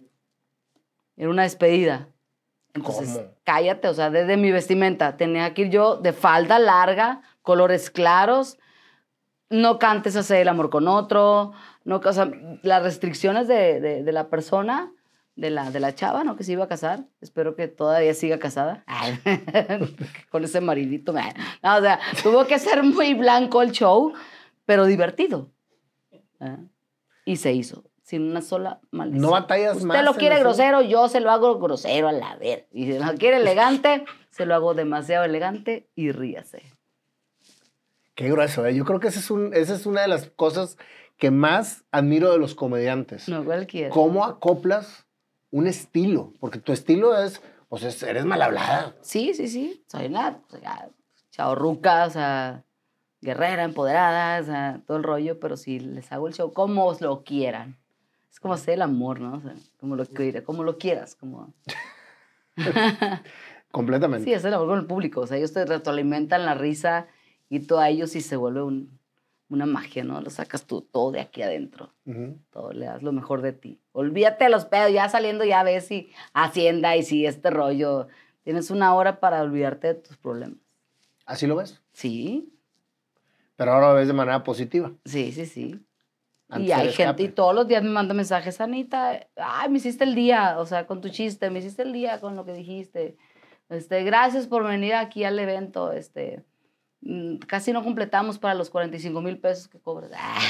Era una despedida. Entonces, ¿cómo? Cállate, o sea, desde mi vestimenta. Tenía que ir yo de falda larga, colores claros. No cantes hacer el amor con otro. No, o sea, las restricciones de, de, de la persona, de la, de la chava, ¿no? Que se iba a casar. Espero que todavía siga casada. Con ese maridito. No, o sea, tuvo que ser muy blanco el show, pero divertido. ¿Eh? Y se hizo, sin una sola maldición. No batallas Usted más. Usted lo quiere grosero, yo se lo hago grosero a la ver. Y si lo quiere elegante, se lo hago demasiado elegante y ríase. Qué grueso, ¿eh? Yo creo que esa es, un, esa es una de las cosas que más admiro de los comediantes. No, cualquiera. ¿Cómo acoplas un estilo? Porque tu estilo es, o sea, eres mal hablada. Sí, sí, sí. Soy una o sea, chavorruca, o sea... guerrera, empoderada, o sea, todo el rollo, pero si les hago el show como lo quieran. Es como hacer el amor, ¿no? O sea, como lo, como lo quieras, como... Completamente. Sí, hacer el amor con el público, o sea, ellos te retroalimentan la risa y tú a ellos sí se vuelve un, una magia, ¿no? Lo sacas tú todo de aquí adentro, uh-huh. Todo, le das lo mejor de ti. Olvídate de los pedos, ya saliendo ya ves si Hacienda y si este rollo, tienes una hora para olvidarte de tus problemas. ¿Así lo ves? Sí. Pero ahora lo ves de manera positiva. Sí, sí, sí. Antes y hay gente, y todos los días me manda mensajes, Anita, ay, me hiciste el día, o sea, con tu chiste, me hiciste el día con lo que dijiste. Este, gracias por venir aquí al evento, este, casi no completamos para los cuarenta y cinco mil pesos que cobras.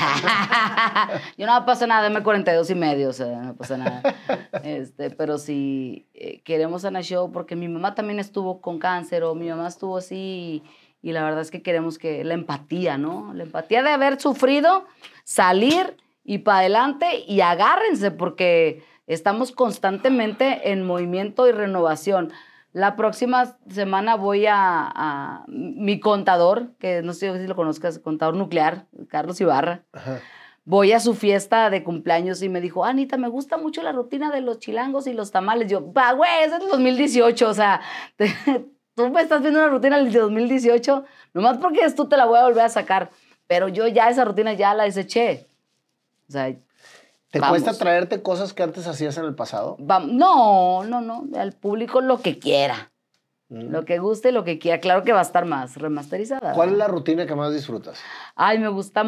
Yo no pasa nada, dame cuarenta y dos y medio, o sea, no pasa nada. Este, pero si eh, queremos Ana Show, porque mi mamá también estuvo con cáncer, o mi mamá estuvo así, y, y la verdad es que queremos que la empatía, ¿no? La empatía de haber sufrido, salir y para adelante, y agárrense, porque estamos constantemente en movimiento y renovación. La próxima semana voy a, a mi contador, que no sé si lo conozcas, contador nuclear, Carlos Ibarra. Ajá. Voy a su fiesta de cumpleaños y me dijo, Anita, me gusta mucho la rutina de los chilangos y los tamales. Yo, va, güey, ese es el dos mil dieciocho, o sea, te, tú me estás viendo una rutina del dos mil dieciocho, nomás porque es tú te la voy a volver a sacar. Pero yo ya esa rutina ya la deseché. O sea, ¿te vamos. cuesta traerte cosas que antes hacías en el pasado? Vamos. No, no, no. Al público lo que quiera. Mm. Lo que guste, lo que quiera. Claro que va a estar más remasterizada. ¿Cuál es la rutina que más disfrutas? Ay, me gusta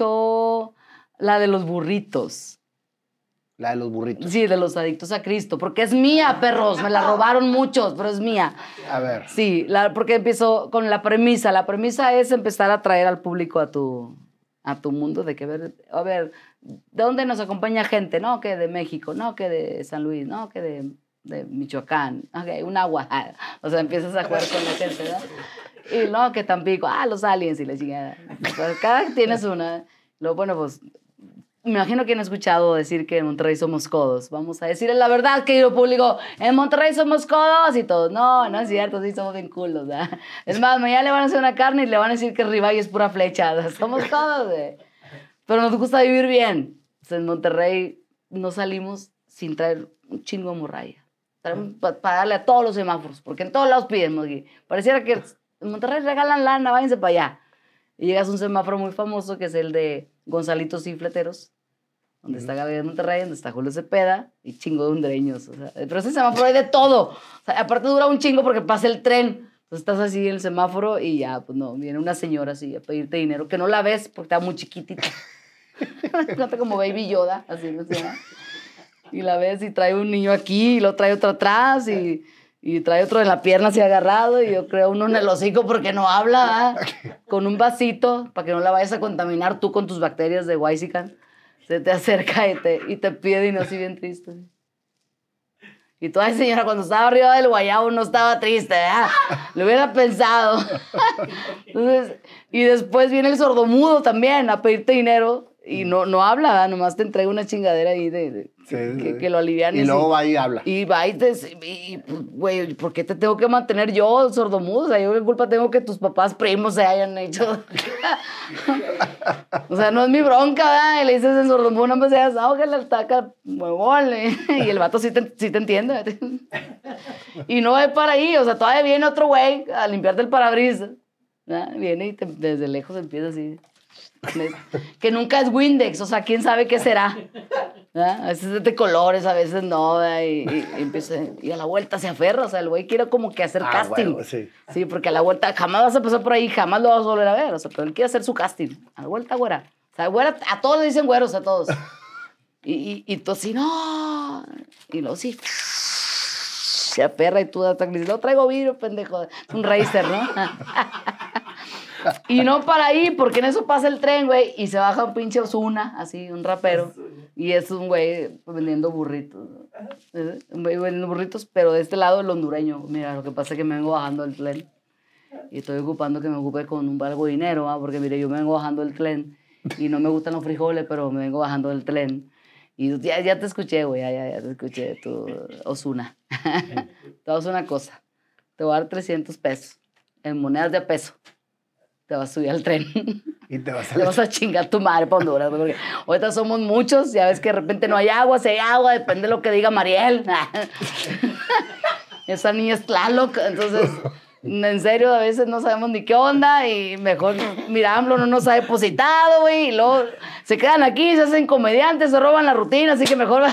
mucho la de los burritos. La de los burritos. Sí, de los adictos a Cristo. Porque es mía, perros. Me la robaron muchos, pero es mía. A ver. Sí, la, porque empiezo con la premisa. La premisa es empezar a traer al público a tu... a tu mundo, de que ver, a ver, ¿de dónde nos acompaña gente? No, que de México, no, que de San Luis, no, que de, de Michoacán, okay, un agua, o sea, empiezas a jugar con la gente, ¿no? Y no, que Tampico, ah, los aliens y la chingada. Pues cada tienes una. Lo bueno, pues, me imagino que han escuchado decir que en Monterrey somos codos. Vamos a decirles la verdad, querido público. En Monterrey somos codos y todos. No, no es cierto, sí somos bien culos, ¿verdad? Es más, mañana le van a hacer una carne y le van a decir que ribeye es pura flecha. O sea, somos codos, güey. Pero nos gusta vivir bien. O sea, en Monterrey no salimos sin traer un chingo de morralla. Para pa darle a todos los semáforos, porque en todos lados piden, ¿no? Pareciera que en Monterrey regalan lana, váyanse para allá. Y llegas a un semáforo muy famoso que es el de Gonzalitos y Fleteros, donde está Gabriel de Monterrey, donde está Julio Cepeda y chingo de hondureños. O sea, pero ese semáforo hay de todo. O sea, aparte dura un chingo porque pasa el tren. Entonces estás así en el semáforo y ya, pues no, viene una señora así a pedirte dinero, que no la ves porque está muy chiquitita. Cuenta como Baby Yoda, así, ¿no? Y la ves y trae un niño aquí y lo trae otro atrás y... Y trae otro en la pierna así agarrado y yo creo uno en el hocico porque no habla, ¿eh? Con un vasito para que no la vayas a contaminar tú con tus bacterias de Huaysican. Se te acerca y te, y te pide dinero así bien triste. Y toda la señora cuando estaba arriba del guayabo no estaba triste, ¿verdad? Lo hubiera pensado. Entonces, y después viene el sordomudo también a pedirte dinero y no, no habla, ¿verdad? Nomás te entrega una chingadera ahí de, de sí, que, sí. que lo alivian. Y luego va y habla. Y va y te... Y, güey, ¿por qué te tengo que mantener yo, sordomudo? O sea, yo qué culpa tengo que tus papás primos se hayan hecho. O sea, no es mi bronca, ¿verdad? Y le dices en sordomudo, no me seas, ah, que la taca, huevón. Y el vato sí te, sí te entiende. Y no es para ahí, o sea, todavía viene otro güey a limpiarte el parabrisas. ¿Verdad? Viene y te, desde lejos empieza así. Que nunca es Windex, o sea, quién sabe qué será. ¿Verdad? A veces es de colores, a veces no, y, y, y, empieza, y a la vuelta se aferra, o sea, el güey quiere como que hacer ah, casting. Bueno, sí. Sí, porque a la vuelta jamás vas a pasar por ahí, jamás lo vas a volver a ver, o sea, pero él quiere hacer su casting. A la vuelta, güera. O sea, güera, a todos le dicen güeros, a todos. Y, y, y tú así, no. Y luego sí. Se aferra y tú hasta que dices, lo traigo vidrio, pendejo. Un racer, ¿no? Y no para ahí, porque en eso pasa el tren, güey, y se baja un pinche Ozuna, así, un rapero. Y es un güey vendiendo burritos. ¿no? Un güey vendiendo burritos, pero de este lado el hondureño. Mira, lo que pasa es que me vengo bajando del tren. Y estoy ocupando que me ocupe con un algo de dinero, ¿va? Porque mire, yo me vengo bajando del tren. Y no me gustan los frijoles, pero me vengo bajando del tren. Y ya, ya te escuché, güey, ya, ya, ya te escuché, tú, Ozuna. Te voy a hacer una cosa. Te voy a dar trescientos pesos en monedas de a peso. Te vas a subir al tren. Y te vas a... Te vas a chingar tu madre para Honduras. Porque ahorita somos muchos. Ya ves que de repente no hay agua, si hay agua, depende de lo que diga Mariel. Esa niña es Tlaloc. Entonces, en serio, a veces no sabemos ni qué onda. Y mejor, mira, AMLO no nos ha depositado, güey. Y luego se quedan aquí, se hacen comediantes, se roban la rutina. Así que mejor...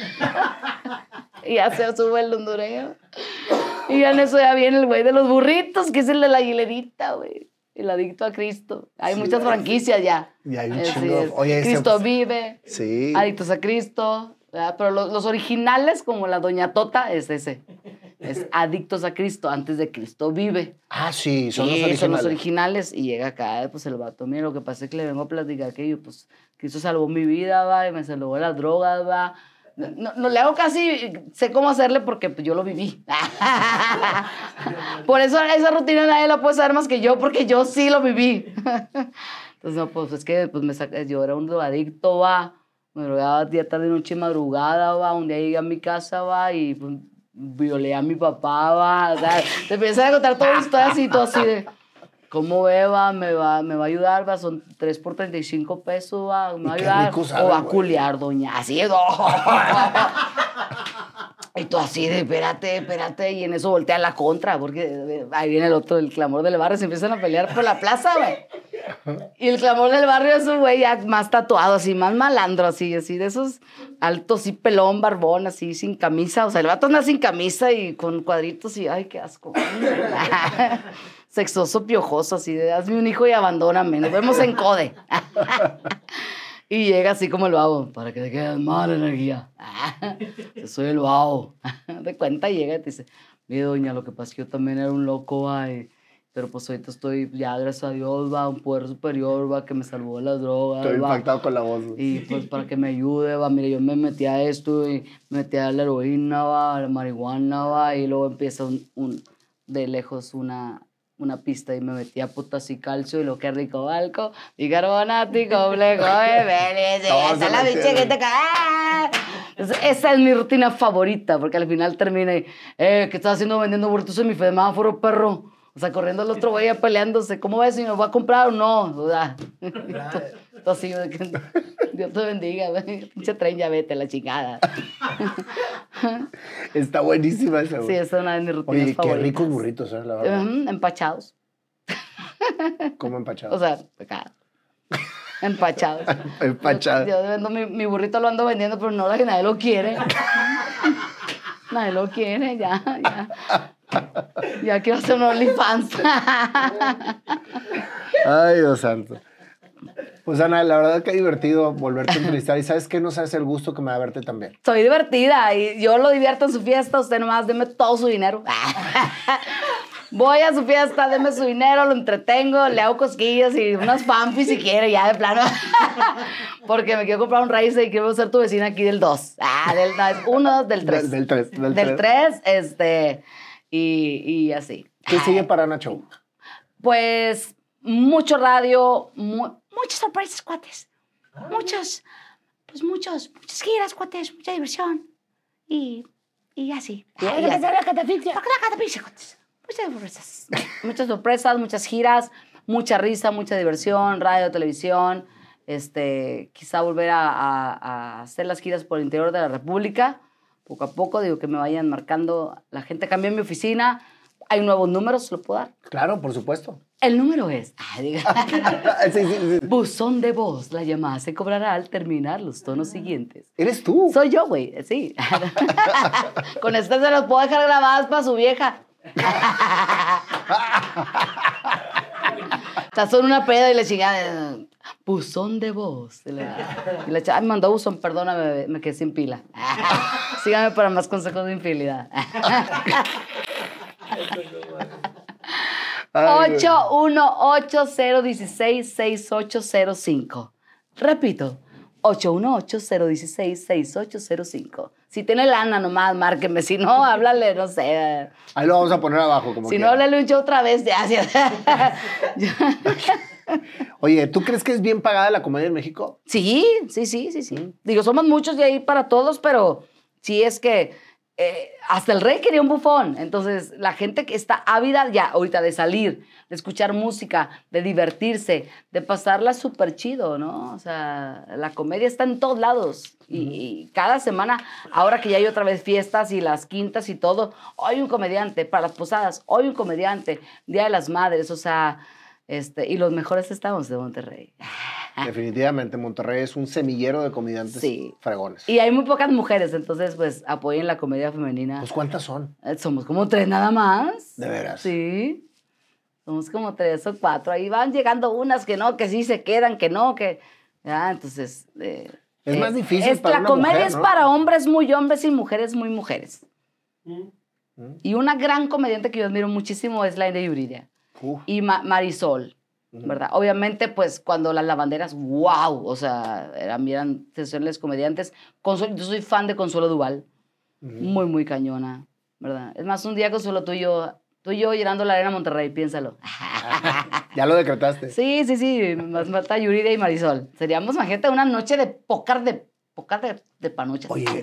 Y ya se sube el hondureño. Y ya en eso ya viene el güey de los burritos, que es el de la hilerita, güey. El adicto a Cristo. Hay sí, muchas franquicias ya. Y hay un es, chingo. Es, Oye, Cristo ese... vive. Sí. Adictos a Cristo. ¿verdad? Pero los, los originales, como la Doña Tota, es ese. Es Adictos a Cristo, antes de Cristo vive. Ah, sí, son sí, los originales. son los originales. Y llega acá, pues el vato, mira, lo que pasa es que le vengo a platicar que yo, pues, Cristo salvó mi vida, va, y me salvó de las drogas, va. No, no le hago casi, sé cómo hacerle porque pues, yo lo viví. Por eso esa rutina nadie la puede saber más que yo, porque yo sí lo viví. Entonces, no, pues es que pues, me saca, yo era un drogadicto, va. Me drogaba día, tarde, noche, madrugada, va. Un día llegué a mi casa, va, y pues, violé a mi papá, va. O sea, te empiezan a contar todo esto así, todo así de... ¿Cómo ve, va? ¿Me va, me va a ayudar, va? Son tres por treinta y cinco pesos, va. ¿Me va a ayudar? Sabe, o va a culiar, doña. Así es. Y tú así de, espérate, espérate. Y en eso voltea la contra, porque ahí viene el otro, el clamor del barrio. Se empiezan a pelear por la plaza, güey. Y el clamor del barrio es un güey ya más tatuado, así, más malandro, así, así, de esos altos, así, pelón, barbón, así, sin camisa. O sea, el vato anda sin camisa y con cuadritos y, ay, qué asco. Sexoso, piojoso, así de, hazme un hijo y abandóname, nos vemos en Code. Y llega así como el babo, para que te quedes mala energía. Soy el babo. De cuenta llega y te dice, mire, doña, lo que pasa es que yo también era un loco, va, y, pero pues ahorita estoy, ya gracias a Dios, va, un poder superior, va, que me salvó de las drogas. Estoy va, impactado con la voz. Y pues para que me ayude, va, mire, yo me metí a esto y me metí a la heroína, va, a la marihuana, va, y luego empieza un, un de lejos una... una pista y me metía potasio y calcio y lo que rico balco y carbonato y complejo bebé esa es la bicha que te cae. Esa es mi rutina favorita porque al final termina y eh, ¿qué estás haciendo vendiendo burritos en mi semáforo, perro? O sea, corriendo al otro güey peleándose. ¿Cómo ves si me va a comprar o no? O sea, tú así, Dios te bendiga, pinche tren, ya vete, la chingada. Está buenísima esa. Sí, esa es una de mis rutinas Oye, favoritas. qué ricos burritos, ¿eh? La verdad. Uh-huh, empachados. ¿Cómo empachados? O sea, acá. Empachados. Empachados. Yo, yo vendo mi, mi burrito, lo ando vendiendo, pero no, la que nadie lo quiere. Nadie lo quiere, ya, ya. Ya quiero hacer un OnlyFans. Ay, Dios santo. Pues, Ana, la verdad que divertido volverte a entrevistar. Y ¿sabes qué? No sabes el gusto que me da verte también. Soy divertida y yo lo divierto en su fiesta. Usted nomás deme todo su dinero. Voy a su fiesta, deme su dinero, lo entretengo, le hago cosquillas y unas pampis si quiere, ya de plano. Porque me quiero comprar un Razer y quiero ser tu vecina aquí del dos. Ah, del no, es uno, del tres. Del, del tres. Del, del tres, este, y, y así. ¿Qué Ay. sigue para Ana Show? Pues mucho radio, mu muchas sorpresas, cuates. Muchos, pues muchos, muchas giras, cuates, mucha diversión. Y, y así. Y, Ay, y así. Muchas sorpresas. Muchas sorpresas, muchas giras, mucha risa, mucha diversión, radio, televisión. Este, quizá volver a, a, a hacer las giras por el interior de la República. Poco a poco, digo que me vayan marcando. La gente cambió mi oficina. Hay nuevos números, ¿lo puedo dar? Claro, por supuesto. El número es... Ah, diga. sí, sí, sí. Buzón de voz. La llamada se cobrará al terminar los tonos siguientes. ¿Eres tú? Soy yo, güey. Sí. Con este se los puedo dejar grabadas para su vieja. O sea, son una peda y le chingada. Buzón de voz. Y la, y la chava me mandó buzón, perdóname, me quedé sin pila. Síganme para más consejos de infidelidad. ocho uno ocho, cero uno seis, seis ocho cero cinco. Repito, ocho uno ocho, cero uno seis, seis ocho cero cinco. Si tiene lana nomás, márqueme. Si no, háblale, no sé. Ahí lo vamos a poner abajo. Como si quiera. no, háblale un show otra vez. Ya, ya. Oye, ¿tú crees que es bien pagada la comedia en México? Sí, sí, sí, sí, sí. Mm. Digo, somos muchos y ahí para todos, pero sí es que eh, hasta el rey quería un bufón. Entonces, la gente que está ávida ya ahorita de salir, de escuchar música, de divertirse, de pasarla súper chido, ¿no? O sea, la comedia está en todos lados. Y, y cada semana, ahora que ya hay otra vez fiestas y las quintas y todo, hoy un comediante, para las posadas, hoy un comediante, Día de las Madres, o sea, este, y los mejores estamos de Monterrey. Definitivamente, Monterrey es un semillero de comediantes sí. fregones. Y hay muy pocas mujeres, entonces, pues, apoyen la comedia femenina. Pues, ¿cuántas son? Somos como tres nada más. ¿De veras? Sí. Somos como tres o cuatro. Ahí van llegando unas que no, que sí se quedan, que no, que... Ya, entonces... Eh, es eh, más difícil es, para la una comedia mujer, es ¿no? para hombres muy hombres y mujeres muy mujeres. ¿Mm? Y una gran comediante que yo admiro muchísimo es la India Yuridia. Uh. Y Ma Marisol. ¿Verdad? Obviamente, pues, cuando las lavanderas, wow, o sea, eran, eran sesiones comediantes. Consuelo, yo soy fan de Consuelo Duval, uh -huh. muy, muy cañona, ¿verdad? Es más, un día, Consuelo, tú y yo, tú y yo llenando la arena Monterrey, piénsalo. Ya lo decretaste. Sí, sí, sí, más mata Yuridia y Marisol. Seríamos, imagínate, una noche de pócar de, pócar de, de panuchas. Oye.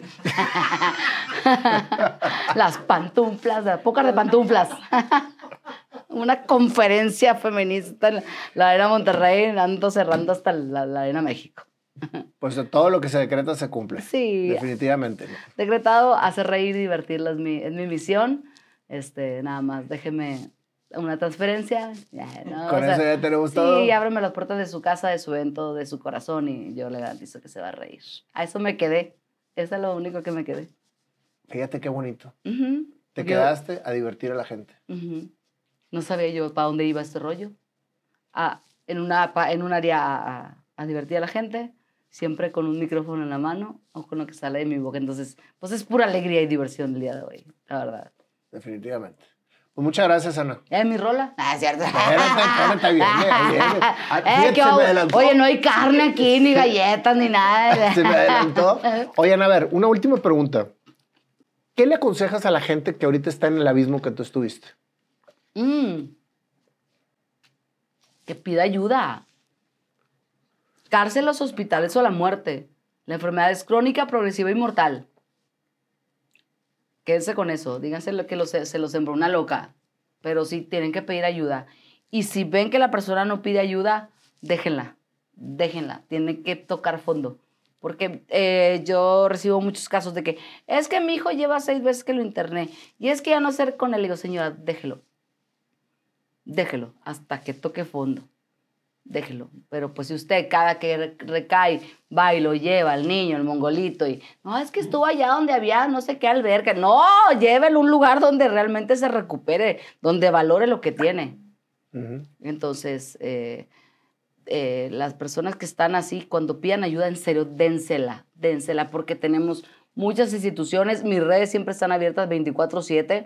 Las pantuflas, de pócar de pantuflas. Una conferencia feminista en la Arena Monterrey, ando cerrando hasta la, la Arena México. Pues todo lo que se decreta se cumple. Sí. Definitivamente. Decretado, hacer reír y divertirla es mi, es mi misión. Este, nada más, déjeme una transferencia. Ya, ¿no? Con o sea, eso ya tenemos todo. Sí, ábreme las puertas de su casa, de su evento, de su corazón y yo le garantizo que se va a reír. A eso me quedé. Eso es lo único que me quedé. Fíjate qué bonito. Uh-huh. Te yo, quedaste a divertir a la gente. Uh-huh. No sabía yo para dónde iba este rollo. Ah, en, una, en un área a, a, a divertir a la gente, siempre con un micrófono en la mano o con lo que sale de mi boca. Entonces, pues es pura alegría y diversión el día de hoy, la verdad. Definitivamente. Pues muchas gracias, Ana. ¿Es mi rola? Ah, es cierto. Espérate, espérate, viene, viene. Eh, ¿qué se me adelantó. Oye, no hay carne aquí, ni galletas, ni nada. Se me adelantó. Oigan, a ver, una última pregunta. ¿Qué le aconsejas a la gente que ahorita está en el abismo que tú estuviste? Mm. Que pida ayuda. Cárceles, hospitales o la muerte. La enfermedad es crónica, progresiva y mortal. Quédense con eso. Díganse lo que lo, se lo sembró una loca. Pero sí tienen que pedir ayuda. Y si ven que la persona no pide ayuda, déjenla. Déjenla. Tienen que tocar fondo. Porque eh, yo recibo muchos casos de que es que mi hijo lleva seis veces que lo interné. Y es que ya no sé con él. Le digo, señora, déjelo. Déjelo hasta que toque fondo. Déjelo. Pero pues si usted cada que recae va y lo lleva al niño, el mongolito, y no, es que estuvo allá donde había no sé qué alberca. No, llévelo a un lugar donde realmente se recupere, donde valore lo que tiene. Uh-huh. Entonces, eh, eh, las personas que están así, cuando pidan ayuda, en serio, dénsela, dénsela, porque tenemos muchas instituciones, mis redes siempre están abiertas veinticuatro siete.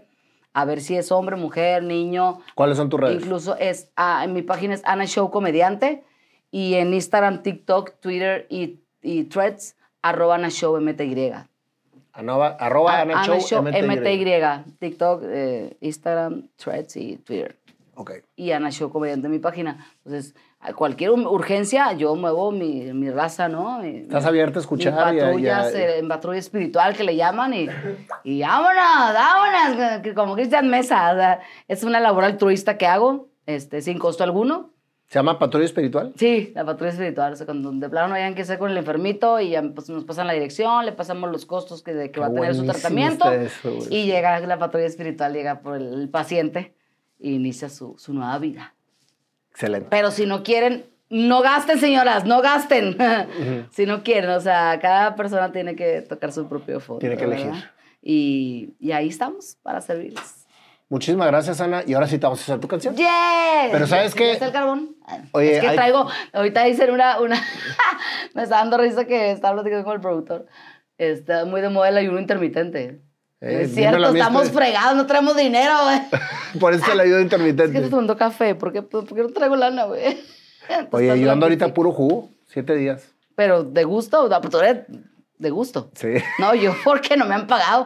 a ver si es hombre, mujer, niño. ¿Cuáles son tus redes? Incluso es, ah, en mi página es Ana Show Comediante y en Instagram, TikTok, Twitter y, y Threads, arroba Ana Show M T Y. Anova, arroba A- Ana Ana Show, Show M T Y. M T Y. TikTok, eh, Instagram, Threads y Twitter. Ok. Y Ana Show Comediante en mi página. Entonces, a cualquier ur- urgencia, yo muevo mi, mi raza, ¿no? Mi- Estás abierta a escuchar. mi y a- patrullas, y a- eh, en patrulla espiritual que le llaman y, y vámonos, vámonos, que como Cristian Mesa. O sea, es una labor altruista que hago, este, sin costo alguno. ¿Se llama Patrulla Espiritual? Sí, la patrulla espiritual. O sea, cuando de plano no hayan que hacer con el enfermito y ya, pues, nos pasan la dirección, le pasamos los costos que, de que Qué va a tener su buenísimo tratamiento está eso, güey. y llega la patrulla espiritual, llega por el, el paciente y inicia su, su nueva vida. Excelente. Pero si no quieren, no gasten, señoras, no gasten. Si no quieren, o sea, cada persona tiene que tocar su propio fondo. Tiene que ¿verdad? elegir. Y, y ahí estamos para servirles. Muchísimas gracias, Ana. Y ahora sí te vamos a hacer tu canción. ¡Yes! Pero ¿sabes qué? ¿Ya está el carbón? Oye, es que hay- traigo, ahorita dicen una, una me está dando risa que estaba platicando con el productor. Está muy de moda el ayuno intermitente. Eh, es cierto, dímelo a mí, estamos estoy- fregados, no traemos dinero, güey. Por eso la ayuda Es que intermitente. estoy tomando café, ¿por qué, por qué no traigo lana, güey? Oye, Entonces, yo ando ahorita sí. puro jugo. Siete días. Pero de gusto, la oportunidad de gusto. Sí. No, yo porque no me han pagado.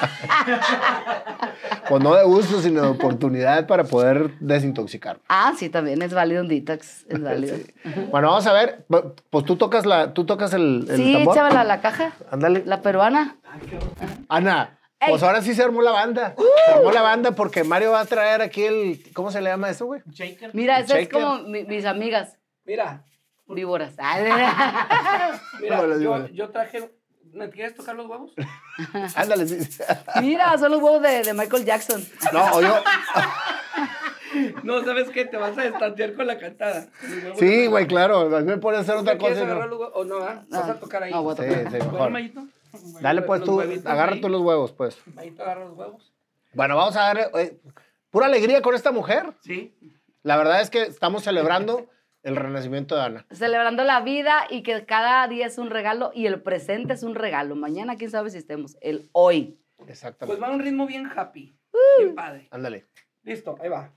Pues no de gusto, sino de oportunidad para poder desintoxicar. Ah, sí, también es válido un detox, es válido. Sí. Bueno, vamos a ver. Pues tú tocas, la, tú tocas el, el Sí, tambor. échala la caja. Ándale. La peruana. Ana, Ey. pues ahora sí se armó la banda. Se armó la banda porque Mario va a traer aquí el... ¿Cómo se le llama eso, güey? Shaker. Mira, El esas es shaker. como mi- mis amigas Mira, víboras. mira, Hola, yo, hola. yo traje. ¿Me quieres tocar los huevos? Ándale, sí. Mira, son los huevos de, de Michael Jackson. No, o yo... No, ¿sabes qué? Te vas a distanciar con la cantada. Los huevos Sí, de- güey, claro. A mí me puede hacer ¿Tú otra me quieres cosa. y agarrar no. los huevos? ¿O no, ah? Vas No, a tocar ahí. no, voy a Sí, tocar. sí, Bueno, mejor. Mayito. Dale, pues Los tú, huevitos agarra ahí. tú los huevos, pues. Mayito, agarra los huevos. Bueno, vamos a darle... eh, pura alegría con esta mujer. Sí. La verdad es que estamos celebrando el renacimiento de Ana. Celebrando la vida y que cada día es un regalo y el presente es un regalo. Mañana, quién sabe si estemos. El hoy. Exactamente. Pues va a un ritmo bien happy. Bien padre. Ándale. Listo, ahí va.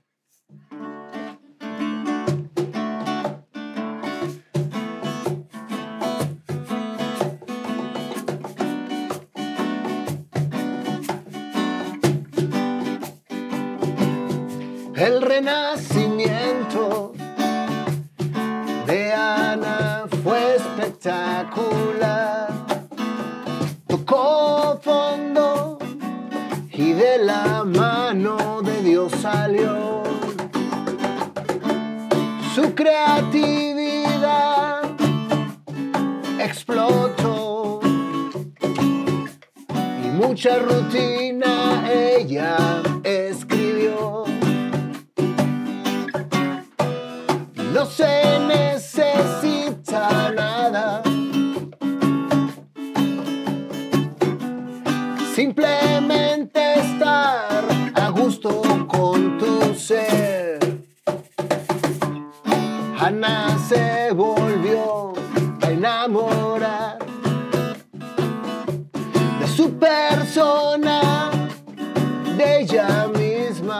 El renacimiento de Ana fue espectacular. Tocó fondo y de la mano de Dios salió. Su creatividad explotó y mucha rutina ella escribió. No se necesita nada, simplemente estar a gusto con tu ser. Ana se volvió a enamorar de su persona, de ella misma.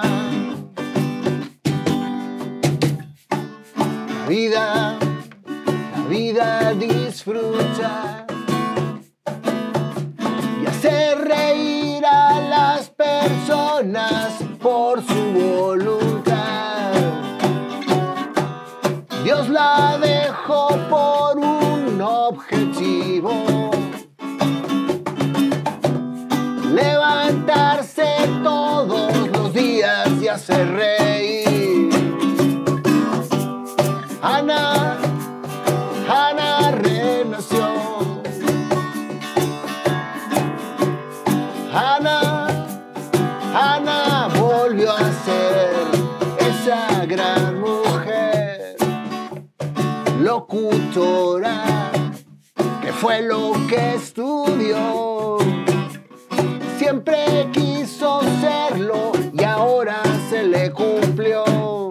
La vida, la vida disfruta y hacer reír a las personas por su voluntad. Dios la dejó por un objetivo: levantarse todos los días y hacer reír. Ana, Ana renació. Ana, Ana volvió a ser esa gran mujer locutora que fue lo que estudió. Siempre quiso serlo y ahora se le cumplió.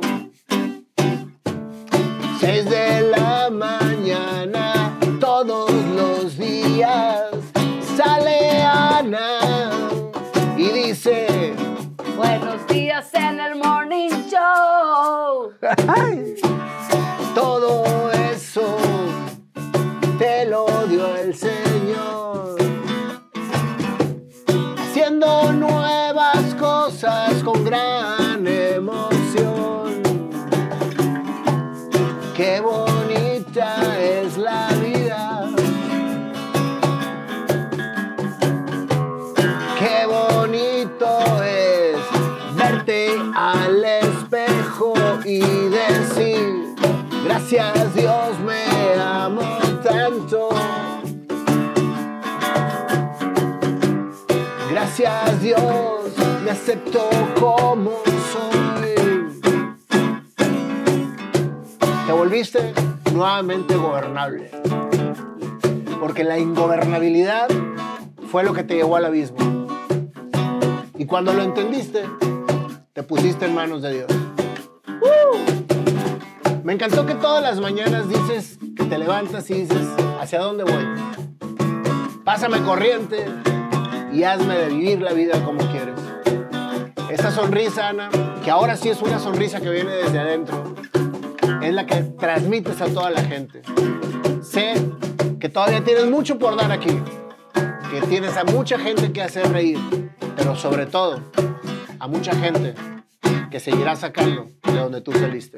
Seis de la mañana todos los días sale Ana y dice: Buenos qué bonita es la vida. Qué bonito es verte al espejo y decir, gracias Dios, me amo tanto. Gracias Dios, me acepto como soy. Te volviste nuevamente gobernable. Porque la ingobernabilidad fue lo que te llevó al abismo. Y cuando lo entendiste, te pusiste en manos de Dios. ¡Uh! Me encantó que todas las mañanas dices, que te levantas y dices, ¿hacia dónde voy? Pásame corriente y hazme de vivir la vida como quieres. Esa sonrisa, Ana, que ahora sí es una sonrisa que viene desde adentro, es la que transmites a toda la gente. Sé que todavía tienes mucho por dar aquí, que tienes a mucha gente que hacer reír, pero sobre todo a mucha gente que seguirá sacando de donde tú saliste.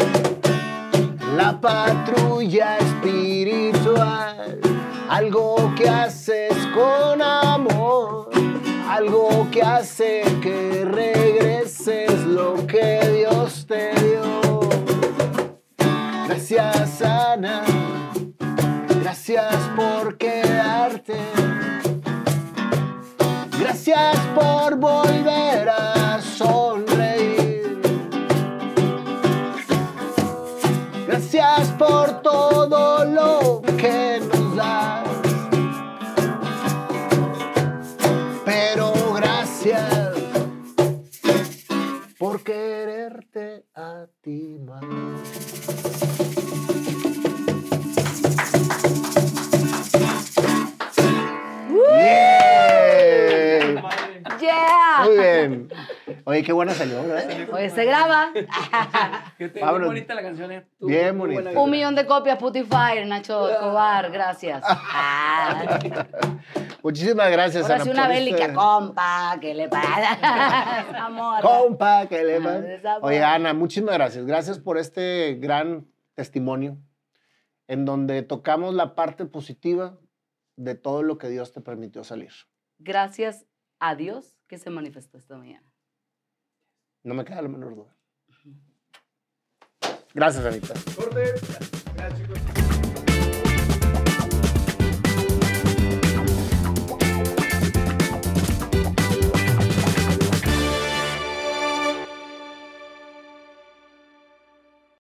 La patrulla espiritual, algo que haces con amor, algo que hace que regreses lo que Dios te dio. Gracias, Ana, gracias por quedarte. Gracias por volver a sonreír. Gracias por todo lo que nos das. Pero gracias por quererte a ti más. Yeah. Muy bien. Oye, qué buena salió, ¿verdad? Oye, se graba. Que te- Vámonos. Muy bonita la canción, ¿eh? Tú- Bien muy bonita. buena Un letra. millón de copias, Spotify, Nacho Escobar, gracias. Ah. Muchísimas gracias, Ahora Ana. sí una por bélica, este- compa, ¿qué le pasa? Amor. Compa, que le Ah, va- esa Oye, voz. Ana, muchísimas gracias. Gracias por este gran testimonio en donde tocamos la parte positiva de todo lo que Dios te permitió salir. Gracias a Dios que se manifestó esta mañana. No me queda la menor duda. Gracias, Anita. Corte. Gracias, chicos.